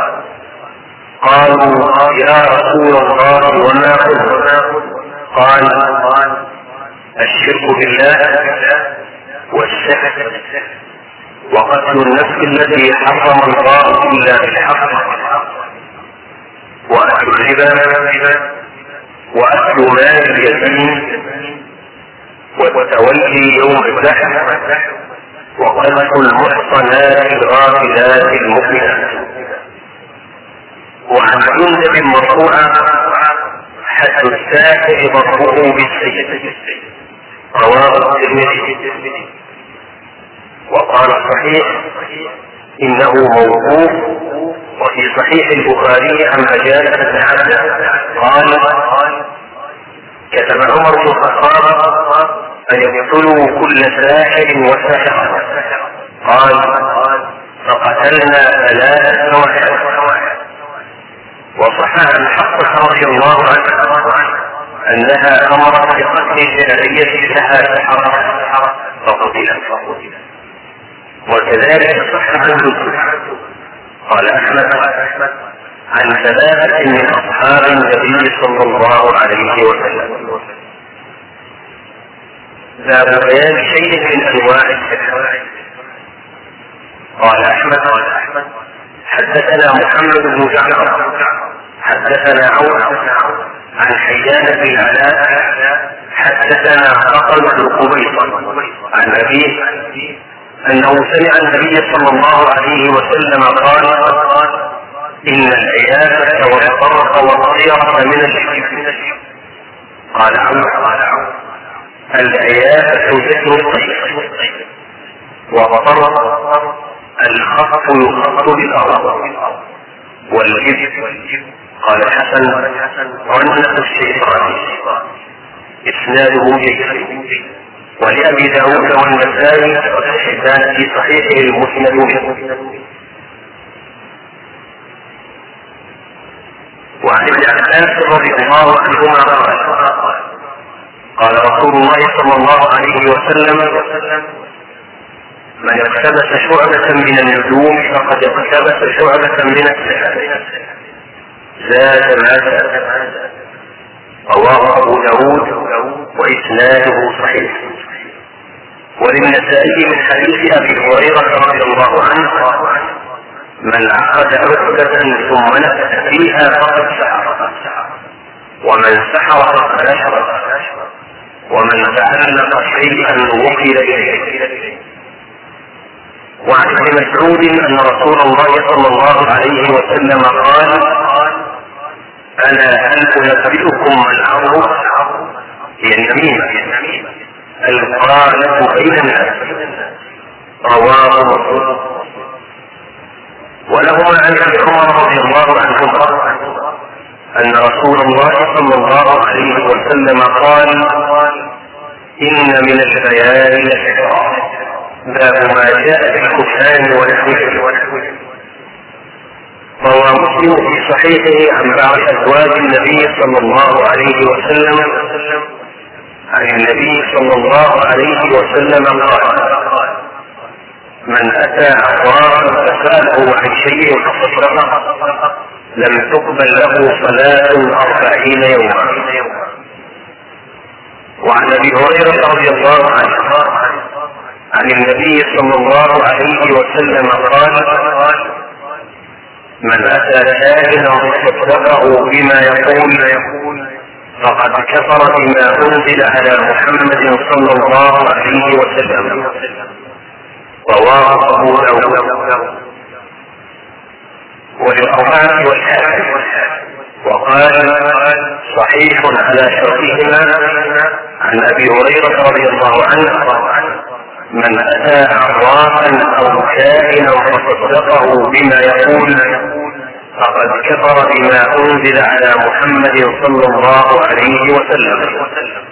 قالوا يا رسول الله وما هو؟ قال الشرك بالله والسحر وقتل النفس التي حرم الله الا بالحق واكل الربا واكل مال اليتيم والتولي يوم الزحف وقذف المحصنات الغافلات المؤمنات. وعن جندب مرفوعا حد الساحر ضربه بالسيف. رواه الترمذي. وقال صحيح انه موقوف. وفي صحيح البخاري عن مجالس بن عبد قال كتب عمر بن الخطاب ان يقتلوا كل ساحر وساحر. قال فقتلنا 3 واحد. وصح عن حفصة رضي الله عنها انها امرت بقتل جارية لها سحرة فقتلت. وكذلك صح عن قال احمد عن 3 من اصحاب النبي صلى الله عليه وسلم. باب بيان شيء من انواع السحر. قال احمد حدثنا محمد بن جعفر حدثنا عون عن حيان بن العلاء حدثنا عقل بن قبيصة عن أبيه أنه سمع النبي صلى الله عليه وسلم قال إن العيافة والطرق والطيرة من الشرك. قال عون العيافة ذكر الطير والطرق الخط يخط بالأرض والجبل. قال الحسن رنة الشيطان إسناده جيد. ولأبي داود والنسائي والحسان في صحيحه المسند. وعن ابن عباس رضي الله عنهما قال رسول الله صلى الله عليه وسلم من اقتبس شعبة من النجوم فقد اقتبس شعبة من السحر زاد ما زاد. رواه أبو داود وإسناده صحيح. وللنسائي من حديث أبي هريرة رضي الله عنه من عقد عقدة ثم نفث فيها فقد سحر ومن سحر فقد أشرك ومن تعلق شيئا وكل إليه. وعن ابن مسعود أن رسول الله صلى الله عليه وسلم قال ألا هل أنبئكم العرض هي النميمة القائلة بين الناس. رواه مسلم. ولهما عن ابن عمر رضي الله عنه أن رسول الله صلى الله عليه وسلم قال إن من البيان لسحرا. باب ما جاء في الكفران والحجر. روى مسلم في صحيحه عن بعض أزواج النبي صلى الله عليه وسلم عن النبي صلى الله عليه وسلم قال من أتى عطارا فسأله عن شيء فصدقه لم تقبل له صلاة 40 يوما. وعن أبي هريرة رضي الله عنه عن النبي صلى الله عليه وسلم قال من أتى كاهنا فصدقه بما يقول فقد كفر بما أنزل على محمد صلى الله عليه وسلم. رواه أبو داود وللأربعة والحاكم. وقال صحيح على شرطهما عن أبي هريرة رضي الله عنه من أتى عرافا أو كاهنا فصدقه بما يقول فقد كفر بما أنزل على محمد صلى الله عليه وسلم.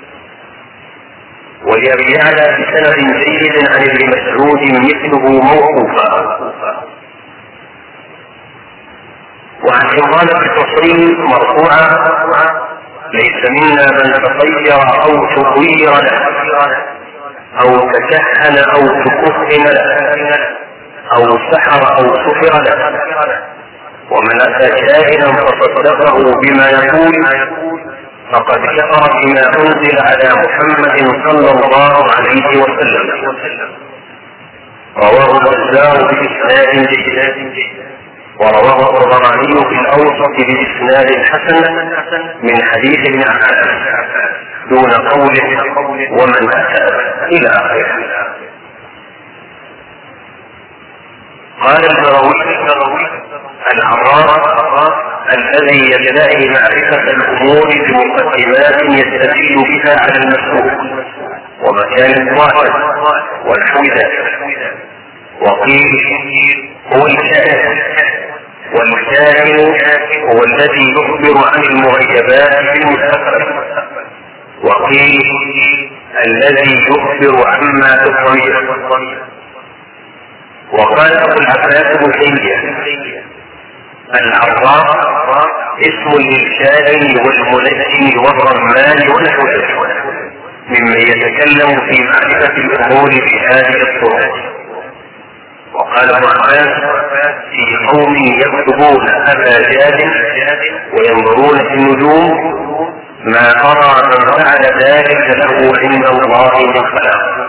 ولأبي يعلى بسند جيد عن ابن مسعود مثله موقوفا. وعن عمران بن حصين مرفوعا ليس منا من تطير أو تطير له أو تكهن أو تكهن له او سحر او سحر له، ومن اتى كاهنا فصدقه بما يقول فقد كفر بما انزل على محمد صلى الله عليه وسلم. رواه البزار باسناد جيد، ورواه الطبراني في الاوسط باسناد حسن من حديث ابن عباس دون قوله ومن اتى الى اخره. قال البروي: العراف الذي يدعي معرفة الأمور بمقدمات يستدل بها على المسؤول ومكان الظاهر ونحو ذلك. وقيل هو الكائن، والكائن هو الذي يخبر عن المغيبات في المستقبل. وقيل الذي يخبر عما في الضمير. وقال ابو العباس بن تيمية: العراف اسم للكائن والمنجم والرمان ونحو ذلك ممن يتكلم في معرفة الامور بهذه الطرق. وقال ابن عباس: في قوم يكتبون ابا جاد وينظرون في النجوم ما ارى من فعل ذلك له عند الله من خلاق.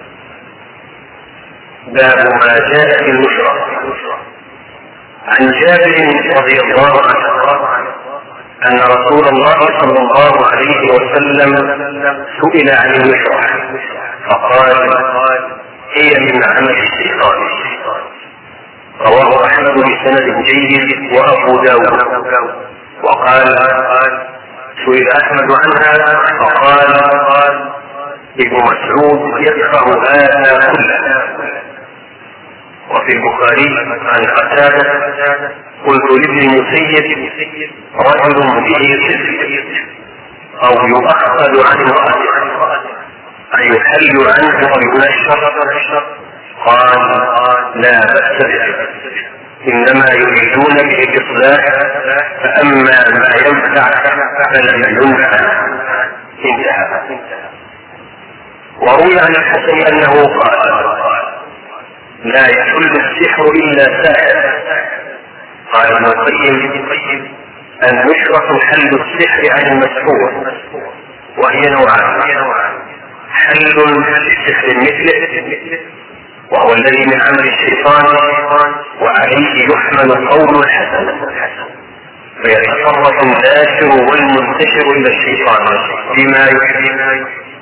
باب ما جاء في النشرة. عن جابر رضي الله عنه أن رسول الله صلى الله عليه وسلم سئل عن النشرة فقال: هي من عمل الشيطان. رواه أحمد بسند جيد وأبو داود. وقال: سئل أحمد عنها فقال: ابن مسعود يكره هذا كله. وفي البخاري عن قتادة: قلت لابن المسيب: رجل به صدق او يؤخذ عن امرأته ايحل عنه او ينشر؟ قال: لا بأس به، انما يريدون به الاصلاح، فاما ما ينفع فلم ينفع. انتهى. وروي عن الحسن انه قال: لا يحل السحر إلا ساحر. قال ابن القيم: النشرة حل السحر عن المسحور، وهي نوعان: حل السحر مثله وهو الذي من عمل الشيطان وعليه يحمل قول الحسن، فيتصرف الناشر والمنتشر إلى الشيطان بما يحل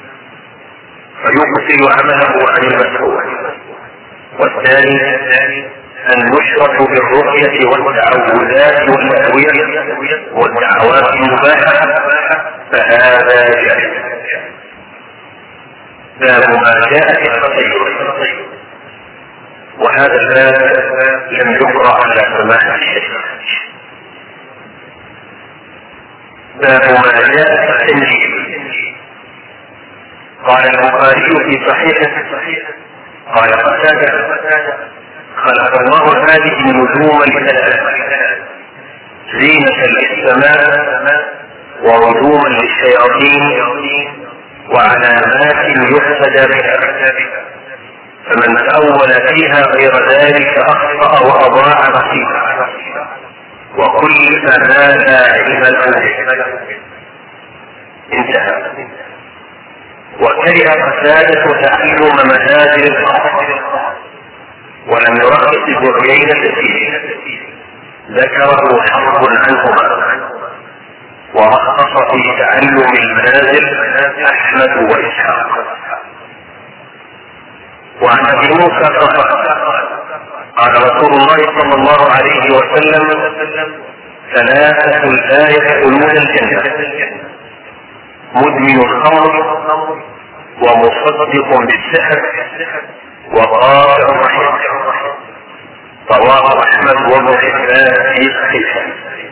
فيبطل عمله عن المسحور. والثاني النشرة بالرقية والتعوذات والأدوية والدعوات المباحة، فهذا جائز. باب ما جاء في التطير. وهذا الباب لم يقرأ على سماع الشيخ. باب ما جاء في التنجيم. قال البخاري في صحيحه: قال قتادة: خلق الله هذه النجوم لثلاث: زينة للسماء، ورجوما للشياطين، وعلامات يهتدى بها، فمن تأول فيها غير ذلك أخطأ وأضاع نصيبا، وكل ما لا علم له. انتهى. وكره قتادة تعلم منازل الخاص ولم يرخص ابن عيينة فيه، ذكره حرب عنهما، ورخص في تعلم المنازل أحمد وإسحاق. وعن ابي موسى قال رسول الله صلى الله عليه وسلم: ثلاثة لا يدخلون الجنة: مدمن الخمر، ومصدق بالسحر، وقاطع الرحم. رواه احمد وابن حبان في صحيحه.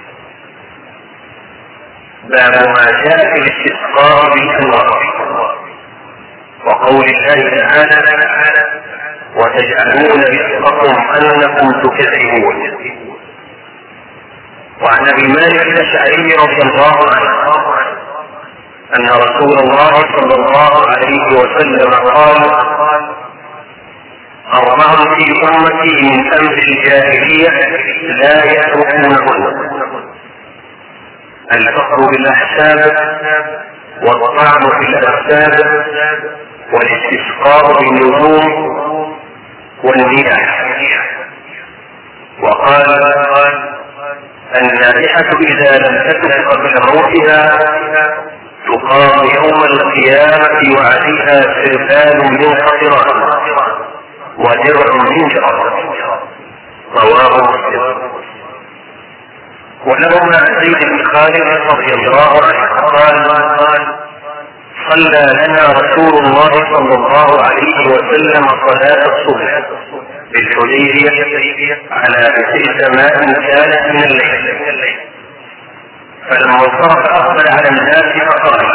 باب ما جاء في الاستسقاء بالانوار، وقول الله تعالى: وتجعلون رزقكم انكم تكذبون. وعن ابي مالك الاشعري رضي الله عنه ان رسول الله صلى الله عليه وسلم 4 في أمتي من أمر الجاهلية لا يتركونهن: الفخر بالأحساب، والطعن في الأنساب، والاستسقاء بالنجوم، والنياحة. وقال: النائحة إذا لم تكن قبل موتها تقام يوم القيامة وعليها سربال من قطران ودرع من جرى. رواه مسلم. ولهما زيد بن خالد رضي الله عنه قال: صلى لنا رسول الله صلى الله عليه وسلم صلاة الصبح بالحديبية على مثل سماء كانت من الليل، فلما انصرف أقبل على الناس فقال: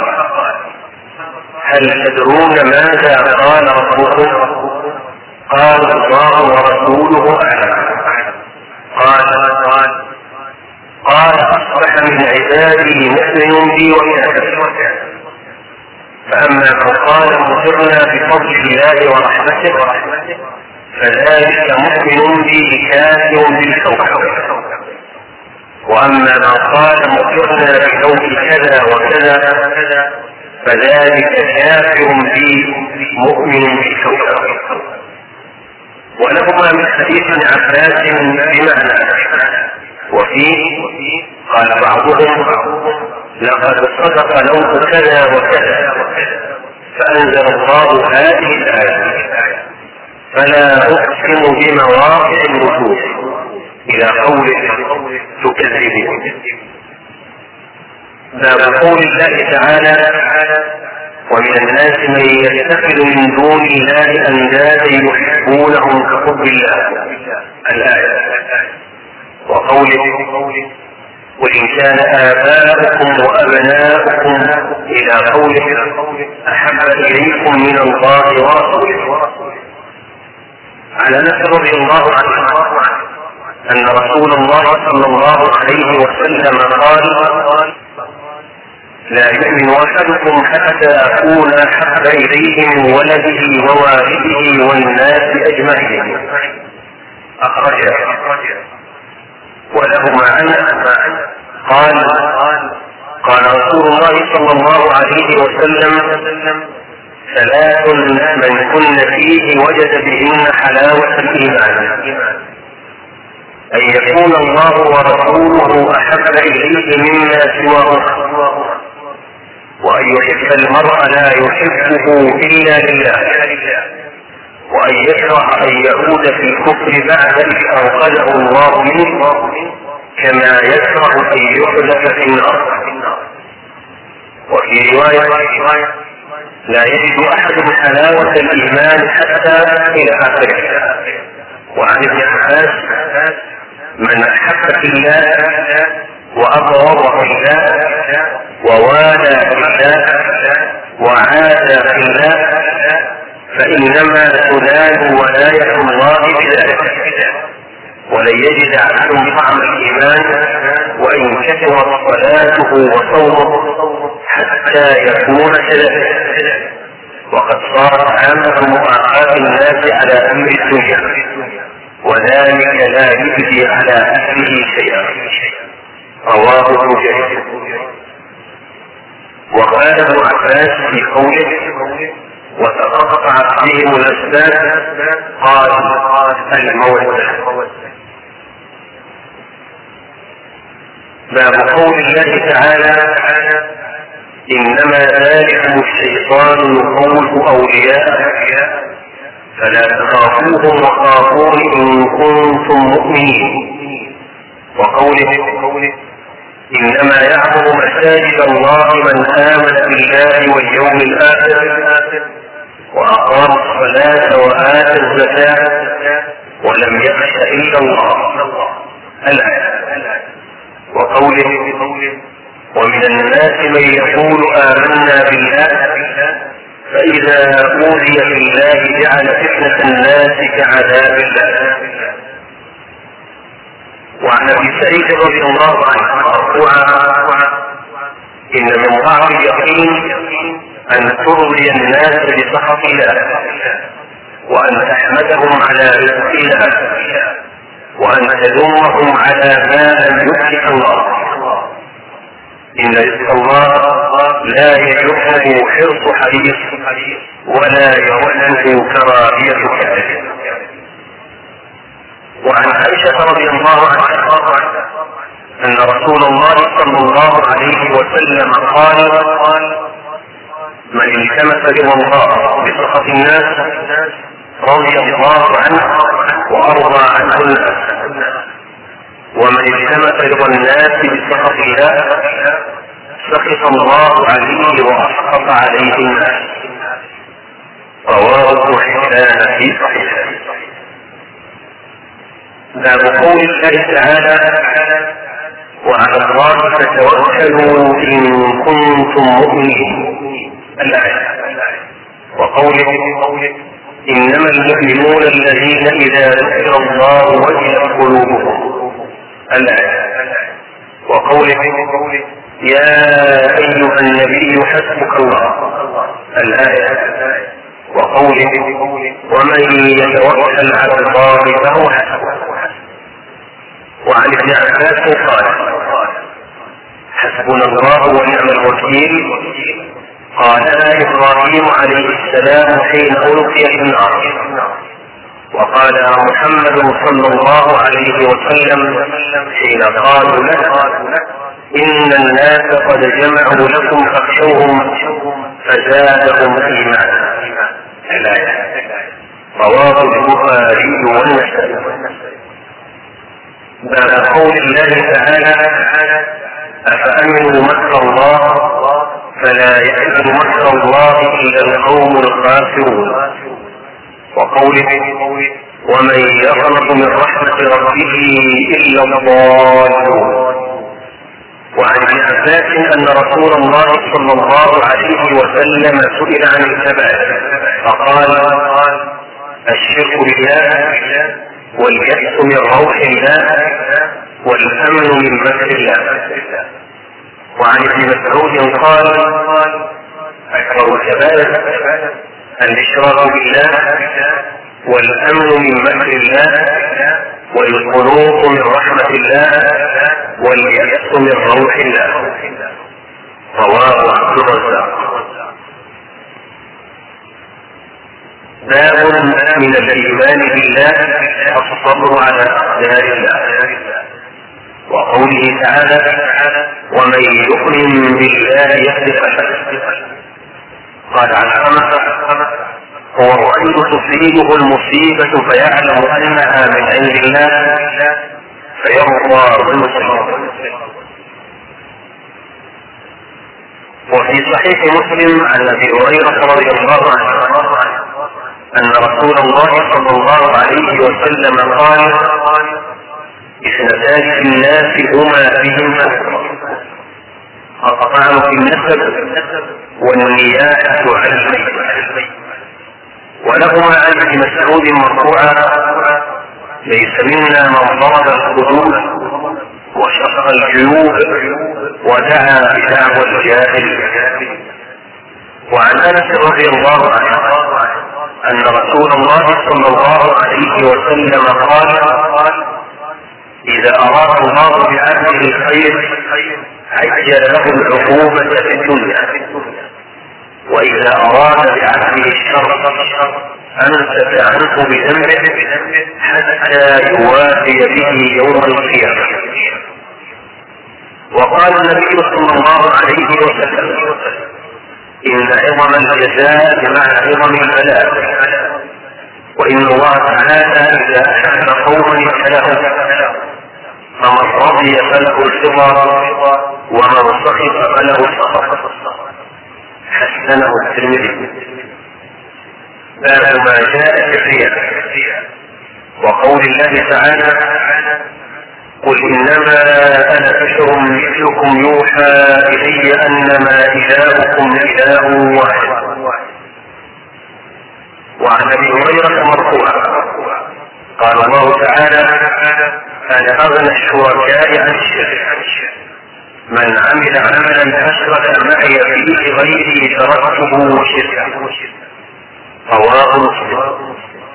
هل تدرون ماذا قال ربكم؟ قال: الله ورسوله أعلم. قال: أصبح من عبادي مؤمن بي وكافر، فأما من قال مطرنا بفضل الله ورحمته فذلك مؤمن بي كافر بالكوكب، وأما من قال مطرنا بكوكب كذا وكذا فذلك كافر بي مؤمن بالكوكب. ولهما من حديث ابن عباس بمعنى، وفيه قال بعضهم: لقد صدق لوط كذا وكذا، فأنزل الله هذه الآية: فلا أقسم بمواقع النجوم، إلى قوله: تكذبون. باب قول الله تعالى: ومن الناس من يتخذ من دون الله أندادا يحبونهم كحب الله، الآية. وقوله: وإن كان آباؤكم وأبناؤكم، إلى قوله: أحب إليكم من الله ورسوله. عن أنس رضي الله عنه أن رسول الله صلى الله عليه وسلم قال: لا يؤمن أحدكم حتى أكون أحب إليه من ولده ووالده والناس أجمعين. أخرجه. ولهما عنه قال رسول الله صلى الله عليه وسلم: 3 من كن فيه وجد بهن حلاوة الإيمان: أن يكون الله ورسوله أحب إليه مما سواه، وأن يحب المرء لا يحبه إلا لله، وأن يكره أن يعود في الكفر بعد إذ أنقذه الله منه، كما يكره أن يحدث في النار. وفي رواية: لا يجد أحد حلاوة الإيمان حتى إلى آخره. وعن ابن عباس: من أحب في الله وأبغض في الله ووالى في الله وعاد في الله فإنما تنال ولاية الله بذلك، ولن يجد عنهم طعم الإيمان وإن كثرت صلاته وصومه حتى يكون كذلك. وقد صارت عامة مؤاخاة الناس على أمر الدنيا، وذلك لا يجزي على أهله شيئا. رواه ابن جرير. وقال ابن عباس في قوله: وتقطعت بهم الأسباب، قال: المودة. باب قول الله تعالى: إنما ذلكم الشيطان يخوف أولياءه فلا تخافوهم وخافون إن كنتم مؤمنين. وقوله: إنما يعمر مساجد الله من آمن بالله واليوم الآخر وأقام الصلاة وآتى الزكاة ولم يخش إلا الله، الآية. وقوله: ومن الناس من يقول آمنا بالله فإذا أوذي في الله جعل فتنة الناس كعذاب الله. وعن ابي سعيد رضي الله عنه مرفوعا: إن من ضعف اليقين أن ترضي الناس بسخط الله، وأن تحمدهم على رزقها، وأن تذمهم على ما لم يؤتك الله. إن رزق الله لا يجرحه حرص حديث ولا يرده كراهية كافر. وعن عائشة رضي الله عنها أن رسول الله صلى الله عليه وسلم قال: من التمس رضا الله بسخط الناس رضي الله عنه وأرضى عنه الناس، ومن التمس رضا الناس بسخط الله سخط الله عليه وأسخط عليه الناس. رواه ابن حبان في صحيحه. باب قول الله تعالى: وعلى الله فتوكلوا إن كنتم مؤمنين. الآية. وقوله: إنما المؤمنون الذين إذا ذكر الله وجلت قلوبهم. الآية. وقوله: يا أيها النبي حسبك الله. الآية. وقوله: ومن يتوكل على الله فهو حسبه. وعن ابن عباس قال: حسبنا الله ونعم الوكيل. قالها إبراهيم عليه السلام حين ألقي في النار، وقالها محمد صلى الله عليه وسلم حين قالوا له: إن الناس قد جمعوا لكم فاخشوهم فزادهم إيمانا. الآية. رواه البخاري والنسائي. باب قول الله تعالى: أفأمنوا مكر الله فلا يأمن مكر الله إلا القوم الخاسرون. وقوله: ومن يقنط من رحمة ربه إلا الضالون. وعن ابن عباس أن رسول الله صلى الله عليه وسلم سئل عن الكبائر فقال: الشرك بالله، واليأس من روح الله، والأمن من مكر الله. وعن ابن مسعود قال: أكبر الكبائر الإشراك بالله، والأمن من مكر الله، والقنوط من رحمة الله، واليأس من روح الله. رواه عبد الرزاق. باب من الإيمان بالله الصبر على أقدار الله. وقوله تعالى: ومن يؤمن بالله يهد قلبه. قال علامة: هو الرجل تصيبه المصيبة فيعلم أنها من عند الله فيرضى بالمصيبة. وفي صحيح مسلم عن أبي هريرة رضي الله عنه أن رسول الله صلى الله عليه وسلم قال: اثنتان في الناس هما بهما الطعن في النسب والنياحة على الميت. ولهما عن ابن مسعود مرفوعا: ليس منا من ضرب الخدود وشق الجيوب ودعا بدعوى الجاهل. وعن انس رضي الله عنه ان رسول الله صلى الله عليه وسلم قال: اذا اراد الله بعبده الخير عجل له العقوبة في الدنيا، واذا اراد بعبده الشر امسك عنه بذنبه حتى يوافي به يوم القيامة. وقال النبي صلى الله عليه وسلم: إن عظم الجزاء مع عظم البلاء، وإن الله تعالى إذا أحب قوما ابتلاهم، فمن رضي فله الرضا ومن سخط فله السخط. حسنه الترمذي. باب ما جاء في الرياء. وقول الله تعالى: قل إنما أنا بشر مثلكم يوحى إلي أنما إلهكم إله واحد. وعن أبي هريرة مرفوعا قال الله تعالى: أنا أغنى الشركاء عن الشرك، من عمل عملا أشرك معي فيه غيري تركته وشركه. رواه مسلم.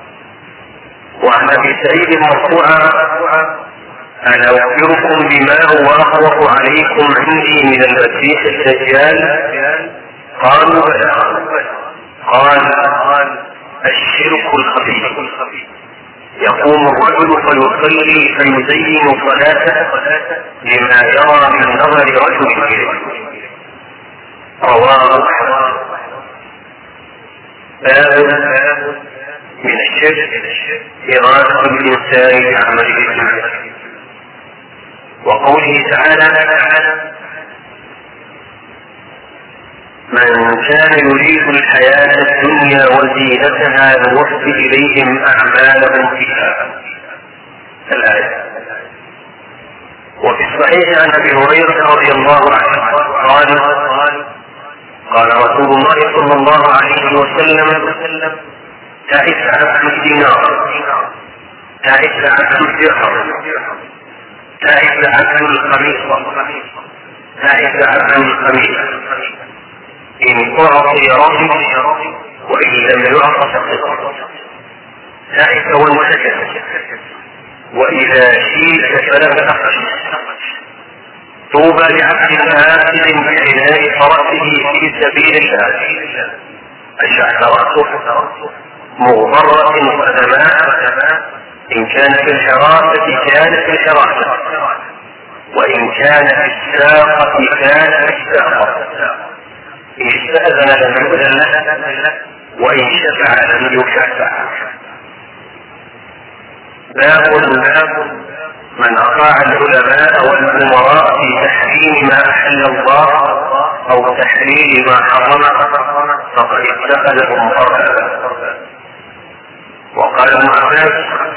وعن ابي سعيد مرفوعا: انا اخبركم بما هو اخوف عليكم عندي من المسيح الدجال؟ قالوا بلى. قال: الشرك الخفي. يقوم الرجل فيصلي فيزين صلاته لما يرى من نظر رجل اليه. رواه. باب من الشرك إرادة الإنسان بعمله الجنة. وقوله تعالى: من كان يريد الحياة الدنيا وزينتها نوفي إليهم أعمالهم فيها. الآية. وفي الصحيح عن أبي هريرة رضي الله عنه قال رسول الله صلى الله عليه وسلم: تعس عبد الدينار، تعس عبد الدرهم، تعس عبد الخميصة، تعس عبد الخميصة، إن أعطي رضي وإن لم يعط سقط، تعس وانسكت، وإذا شيك فلم تخش. طوبى لعبد آخذ بعناء فرسه في سبيل الله، الشعثرات مغبرة قدماء، إن كان في الحراسة كان في الحراسة، وإن كان في الساقة كان في الساقة، إن استأذن لم يؤذن له، وإن شفع لم يشفع. باب من أطاع العلماء والأمراء في تحريم ما أحل الله أو تحليل ما حرم فقد اتخذهم أربابا. وقال ابن عباس: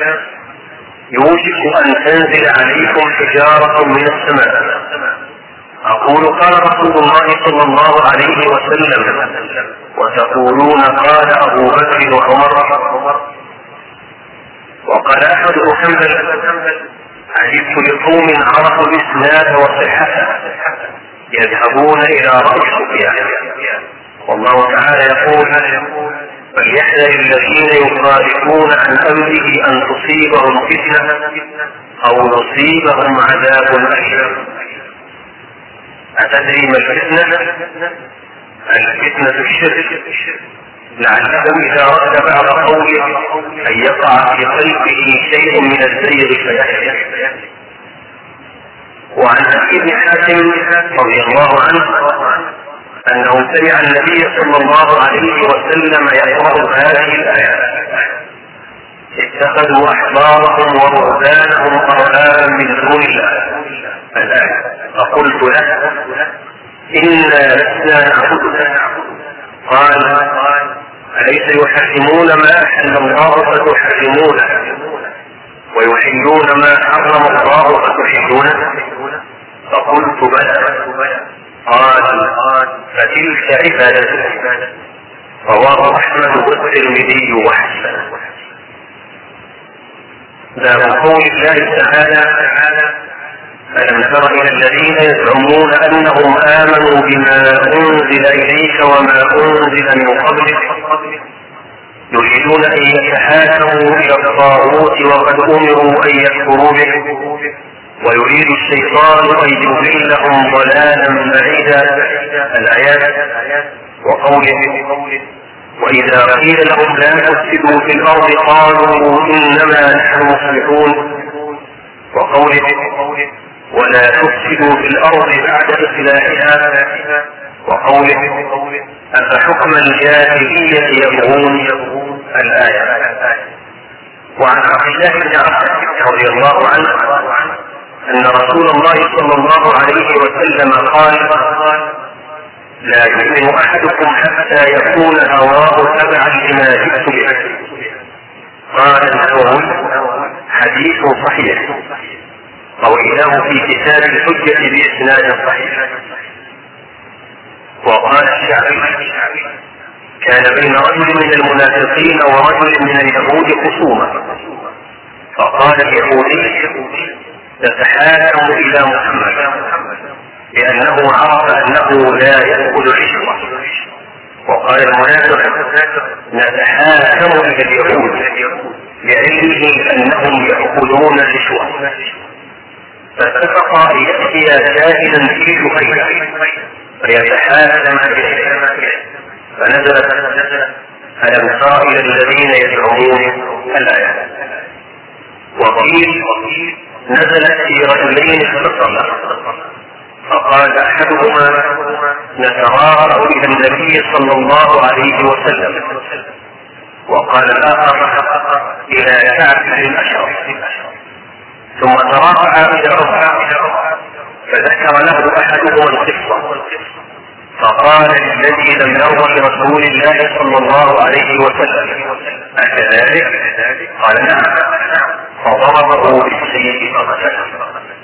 يوشك أن تنزل عليكم حجارة من السماء. أقول: قال رسول الله صلى الله عليه وسلم، وتقولون: قال أبو بكر وعمر. وقال أحمد بن حنبل: عجبت لقوم عرفوا الإسناد وصحته يذهبون إلى رأي سفيان. والله تعالى يقول: فليحذر الذين يخالفون عن أمره أن تصيبهم فتنة أو يصيبهم عذاب أليم. أتدري ما الفتنة؟ الفتنة الشرك، لعله إذا رد بعض قوله أن يقع في قلبه شيء من الزيغ فيحيى. وعن أبي بن حاتم رضي الله عنه أنه سمع النبي صلى الله عليه وسلم يقرأ هذه الآيات: اتخذوا أحبارهم ورهبانهم أربابا من دون الله. الآية. فقلت له: إنا لسنا نعبدك. قال: أليس يحرمون ما أحل الله فتحرمونه ويحلون ما حرم الله فتحلونه؟ فقلت: بلى. قال: فتلك عبادته. رواه أحمد والترمذي وحسنه. باب قول الله تعالى: ألم تر إلى الذين يزعمون أنهم آمنوا بما أنزل إليك وما أنزل من قبلك يريدون أن يتحاكموا إلى الطاغوت وقد أمروا أن يكفروا به ويريد الشيطان أن يضلهم ضلالا بعيدا. الآيات. وقوله: وإذا قيل لهم لا تفسدوا في الأرض قالوا إنما نحن مصلحون. وقوله: ولا تفسدوا في الأرض بعد إصلاحها. وقوله: أفحكم الجاهلية يبغون. الآية. وعن عبد الله بن عباس رضي الله عنه أن رسول الله صلى الله عليه وسلم قال: لا يؤمن أحدكم حتى يكون هواه تبعا لما جئت به. قال النووي: حديث صحيح، رويناه في كتاب الحجة بإسناد صحيح. وقال الشعبي: كان بين رجل من المنافقين ورجل من اليهود خصومة، فقال اليهودي: تتحاكم إلى محمد، لأنه عرف أنه لا يأكل عشوة. وقال المنافق: نتحاكم إلى اليهود، بعلمه أنهم يأكلون الرشوة، فاتفق أن يأتي كاهنا في جهينة فيتحاكم إليه، فنزلت ألم تر إلى الذين يدعون الآية. وقيل نزلت في رجلين اختصما، فقال أحدهما نتراءى إلى النبي صلى الله عليه وسلم، وقال الآخر إلى كعب بن الأشرف، ثم تراءى إلى عمر فذكر له أحدهما القصة، فقال الذي لم يرضى برسول الله صلى الله عليه وسلم أكذلك؟ قال نعم، فضربه بالسيف فقتله.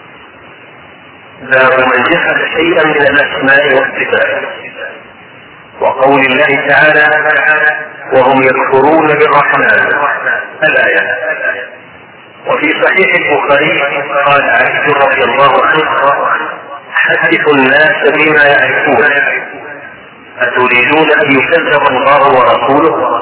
باب من جحد شيئا من الأسماء والصفات. وقول الله تعالى وهم يكفرون بالرحمن الآية. وفي صحيح البخاري قال علي رضي الله عنه حدثوا الناس بما يعرفون أتريدون أن يكذب الله ورسوله.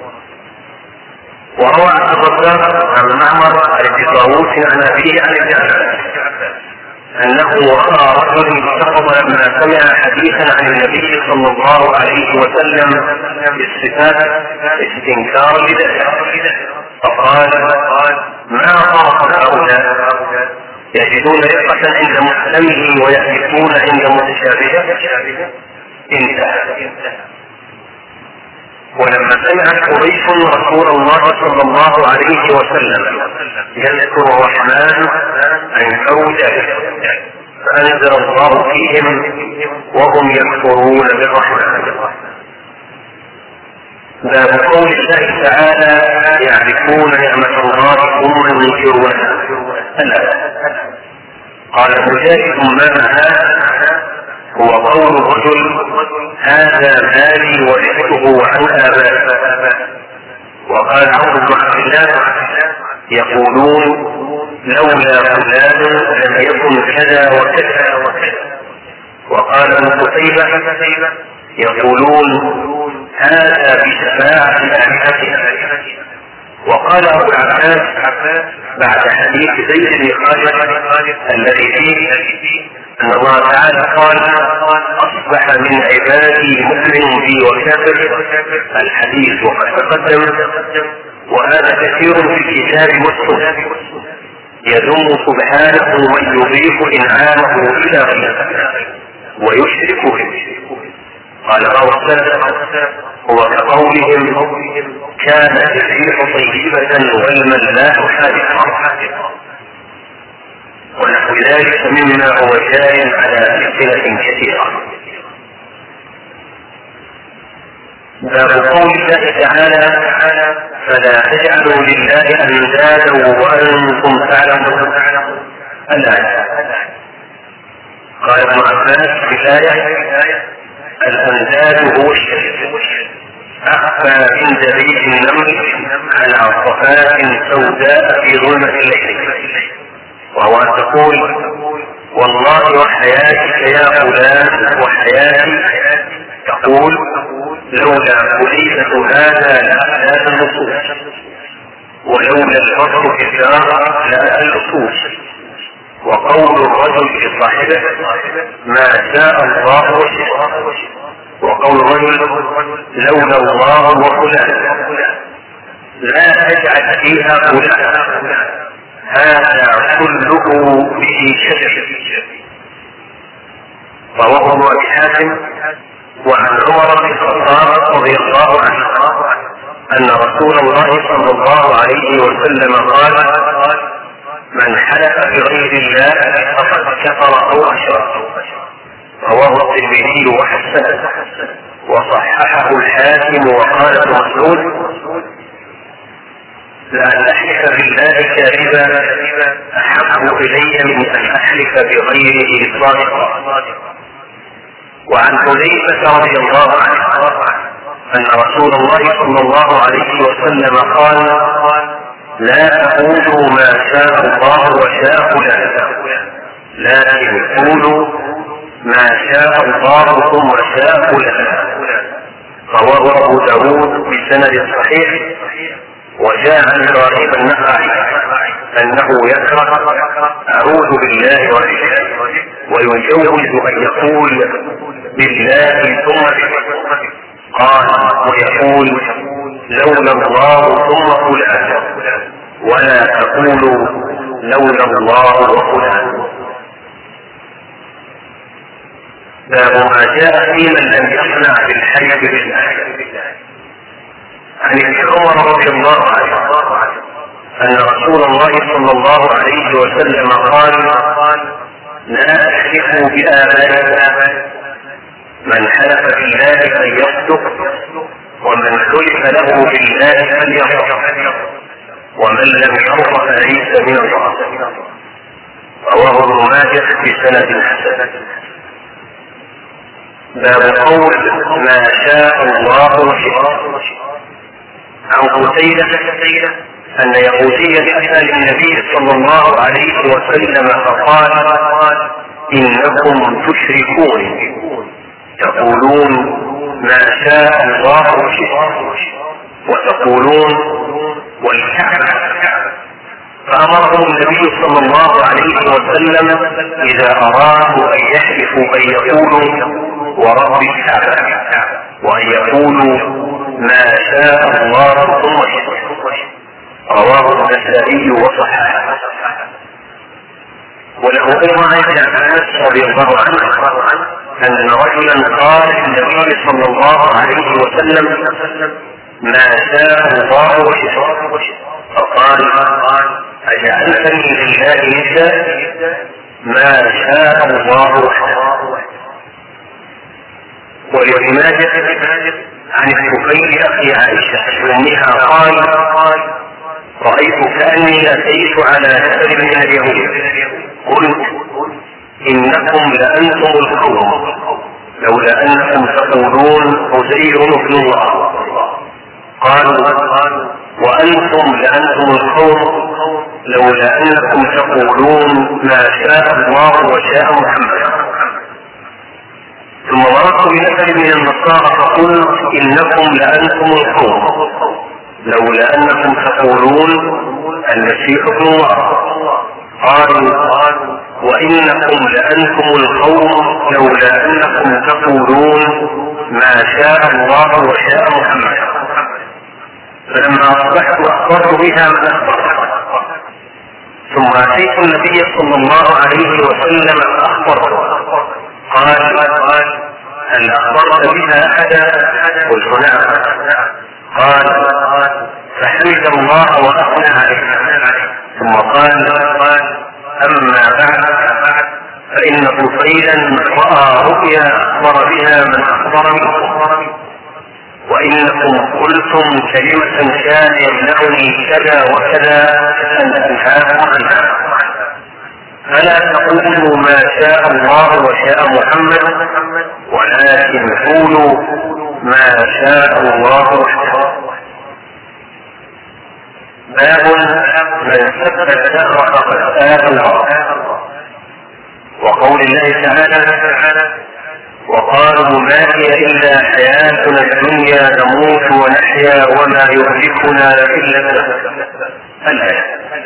وروى عن الرزاق عن معمر عن طاووس عن أبيه عن ابن عباس أنه رأى رجل استقبل لما سمع حديثا عن النبي صلى الله عليه وسلم بالصفات استنكارا لذلك، فقال ما خاف هؤلاء يجدون رقة عند محكمه ويحلفون عند متشابهه. انتهى. ولما سمعت قريش رسول الله صلى الله عليه وسلم يذكر الرحمن أنكروا ذلك، فأنزل الله فيهم وهم يكفرون بالرحمن. باب قول الله تعالى يعرفون نعمة الله ثم ينكرونها. قال مجاهد معناها هو قول الرجل هذا مالي ورثته عن آبائي. وقال عمرو بن عبد الله يقولون لولا فلان لم يكن كذا وكذا. وقال ابن قتيبة يقولون هذا بشفاعة آلهتنا. وقال أبو العباس بعد حديث زيد بن خالد الذي فيه أن الله تعالى قال أصبح من عبادي مؤمن بي وكافر، الحديث وقد تقدم، وهذا كثير في الكتاب والسنة يذم سبحانه من يضيف إنعامه إلى غيره ويشرك به. قال بعض السلف هو كقولهم كانت الريح طيبة والملاح حادقا، ونحو ذلك مما هو جار على أمثلة كثيرة. باب قول الله تعالى فلا تجعلوا لله أندادا وأنتم تعلمون الآية. قال ابن عباس في الآية الأنداد هو الشرك، أخفى من دبيب النمل على صفاء سوداء في ظلمة الليل، وهو أن تقول والله وحياتك يا فلان وحياتي، تقول لولا خليفة هذا لأحداث النصوص، ولولا الفضل في الدار لأتى الأصول. وقول الرجل لصاحبه ما شاء الله وشاء، وقول الرجل لولا الله وفلان، لا تجعل فيها فلان، هذا كله به شرك. رواه ابن أبي حاتم وعن عمر بن الخطاب رضي الله عنه أن رسول الله صلى الله عليه وسلم قال من حلف بغير الله فقد كفر أو أشرك. رواه الترمذي وحسنه وصححه الحاكم وقال ابن مسعود لأن أحلف بالله كاذبا أحب إلي من أن أحلف بغيره صادقا. وعن حذيفة رضي الله عنه أن رسول الله صلى الله عليه وسلم قال لا تقولوا ما شاء الله وشاء فلان، لكن قولوا ما شاء الله ثم شاء فلان. رواه أبو داود بسند صحيح وجاء عن ابراهيم النخعي انه يكره اعوذ بالله ويجوز ان يقول بالله ثم قال ويقول لولا الله ثم فلان، ولا تقولوا لولا الله وفلان. باب ما جاء في من لم يصنع بالحي بالله. عن ابن عمر رضي الله عنه ان رسول الله صلى الله عليه وسلم قال لا تحلفوا بآبائكم، من حلف بالله فليصدق، ومن حلف له بالله فليصدق، ومن لم يرض فليس من الله. رواه ابن ماجه بسند حسن. باب قول ما شاء الله وشئت. عن قتيلة أن يهوديا أتى للنبي صلى الله عليه وسلم فقال إنكم تشركون تقولون ما شاء الله وشئت وتقولون والكعبة. فأمرهم النبي صلى الله عليه وسلم إذا أرادوا أن يحلفوا أن يقولوا ورب الكعبة، وأن يقولوا ما شاء الله ثم شئت. رواه النسائي وصححه. وله أيضا عن أنس رضي الله عنه أن رجلا قال للنبي صلى الله عليه وسلم ما شاء الله وشئت، فقال أجعلتني لله ندا؟ ما شاء الله وحده. ولابن ماجه عن الكفيل أخي عائشة أمها قال رأيت كأني أتيت على نفر من اليهود قلت إنكم لأنتم القوم لولا أنكم تقولون عزير ابن الله. قالوا وأنتم لأنتم القوم لولا أنكم تقولون ما شاء الله وشاء محمد. ثم مررت بنفر من النصارى فقلت إنكم لأنتم القوم لولا أنكم تقولون المسيح ابن الله. قالوا وإنكم لأنتم القوم لولا أنكم تقولون ما شاء الله وشاء محمد. فلما أصبحت أخبرت بها من أخبرت، ثم أتيت النبي صلى الله عليه وسلم فأخبرته. قال هل أخبرت بها أحدا؟ قلت نعم. قال فحمد الله وأثنى عليه، ثم قال أما بعد فإن طفيلا رأى رؤيا أخبر بها من أخبر منكم، وإنكم قلتم كلمة كان يمنعني كذا وكذا أن أنهاكم عنها، فلا تقولوا ما شاء الله وشاء محمد، ولكن قولوا ما شاء الله وحده. باب من سب الدهر فقد آذى الله. وقول الله تعالى وقالوا ما هي إلا حياتنا الدنيا نموت ونحيا وما يهلكنا إلا الآية.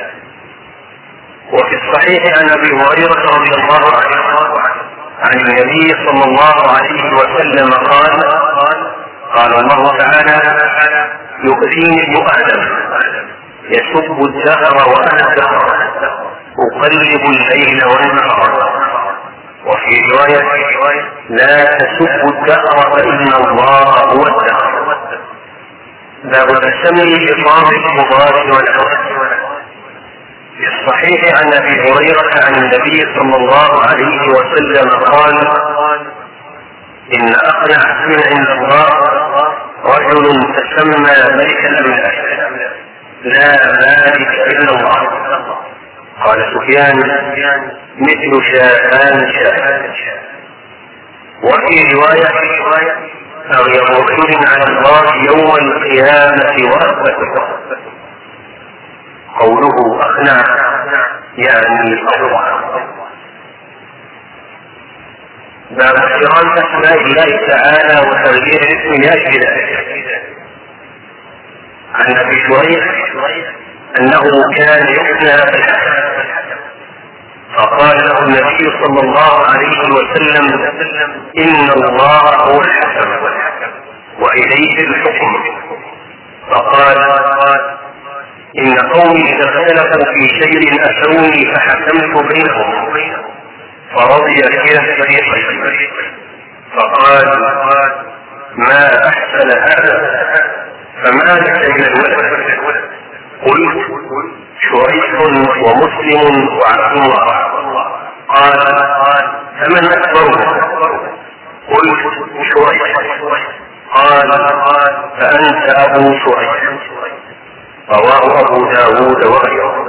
وفي الصحيح عن أبي هريرة رضي الله عنه عن النبي صلى الله عليه وسلم قال الله تعالى يؤذيني ابن آدم يسب الدهر وأنا الدهر أقلب الليل والنهار. وفي رواية لا تسبوا الدهر فإن الله هو الدهر. باب تسمي إطعام المضاد والعوض. في الصحيح عن أبي هريرة عن النبي صلى الله عليه وسلم قال إن أقنع اسم عند الله رجل تسمى ملك الأملاك لا مالك إلا الله. قال سفيان مثل شاهان شاهان. وفي رواية أغير رجل على الله يوم القيامة وأثبت. قوله أقنع يعني أروع. باب احترام أسماء الله تعالى وتغيير اسم لاجل ذلك. عن ابي شريح انه كان يثنى بالحسن، فقال له النبي صلى الله عليه وسلم: ان الله هو الحكم واليه الحكم. فقال: ان قومي اذا اختلفوا في شيء اتوني فحكمت بينهم فرضي كلا الفريقين. فقال: ما احسن هذا، فما لك الى الولد؟ قلت: شريح ومسلم وعبد الله. قال: فمن اكبرهم؟ قلت: شريح. قال: فانت ابو شريح. رواه ابو داود وغيره.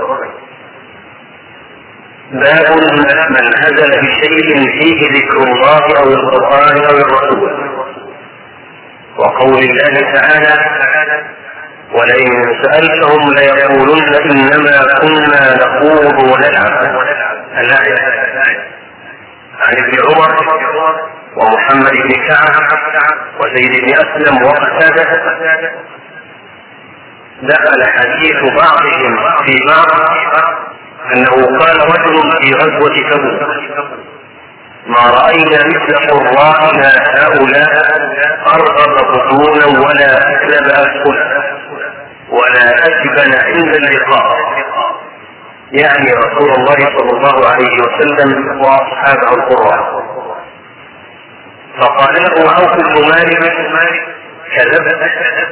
باب من هزل بشيء فيه ذكر الله او القران او الرسول، وقول الله تعالى: ولئن سألتهم ليقولن إنما كنا نخوض ونلعب. عن ابن عمر ومحمد بن كعب وزيد بن أسلم وقتادة دخل حديث بعضهم في بعض أنه قال رجل في غزوة تبوك: ما رأينا مثل قرائنا هؤلاء أرغب بطونا ولا أكلب أسفلا ولا أجبن عند اللقاء، يعني رسول الله صلى الله عليه وسلم وأصحابه القراء. فقال له عوف بن مالك: كذبت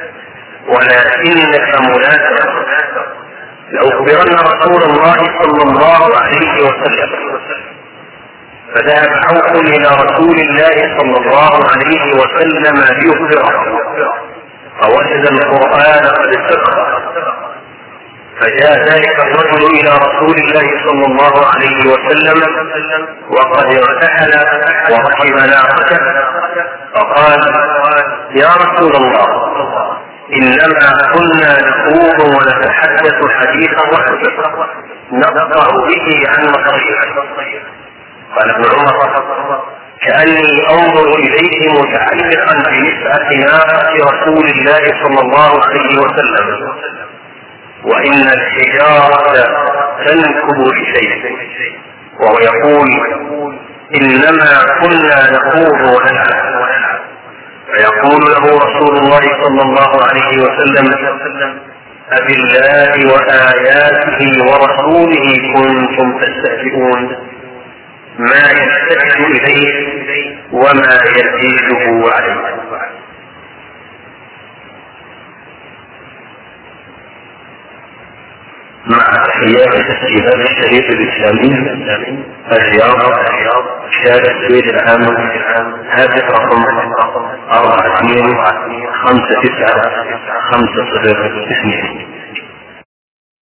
ولكنك منافق، لأخبرن رسول الله صلى الله عليه وسلم. فذهب عوف إلى رسول الله صلى الله عليه وسلم ليخبره، فوجد القرآن قد سبق. فجاء ذلك الرجل إلى رسول الله صلى الله عليه وسلم وقد ارتحل وركب ناقته، فقال: يا رسول الله، إنما كنا نخوض ونتحدث حديثا واحدا نقطع به عن مصير. قال ابن عمر: كأني أنظر إليه متعلقا بنسعة ناقة رسول الله صلى الله عليه وسلم، وإن الحجارة تنكب بشيء، وهو يقول: إنما كنا نخوض ونلعب. فيقول له رسول الله صلى الله عليه وسلم: أبالله وآياته ورسوله كنتم تستهزئون؟ ما يستند إليه وما يزيده عليه. مع تحيات تسجيلات الشريط الإسلامي الرياض شارع السويد العام، هاتف رقم 42 59 50 02.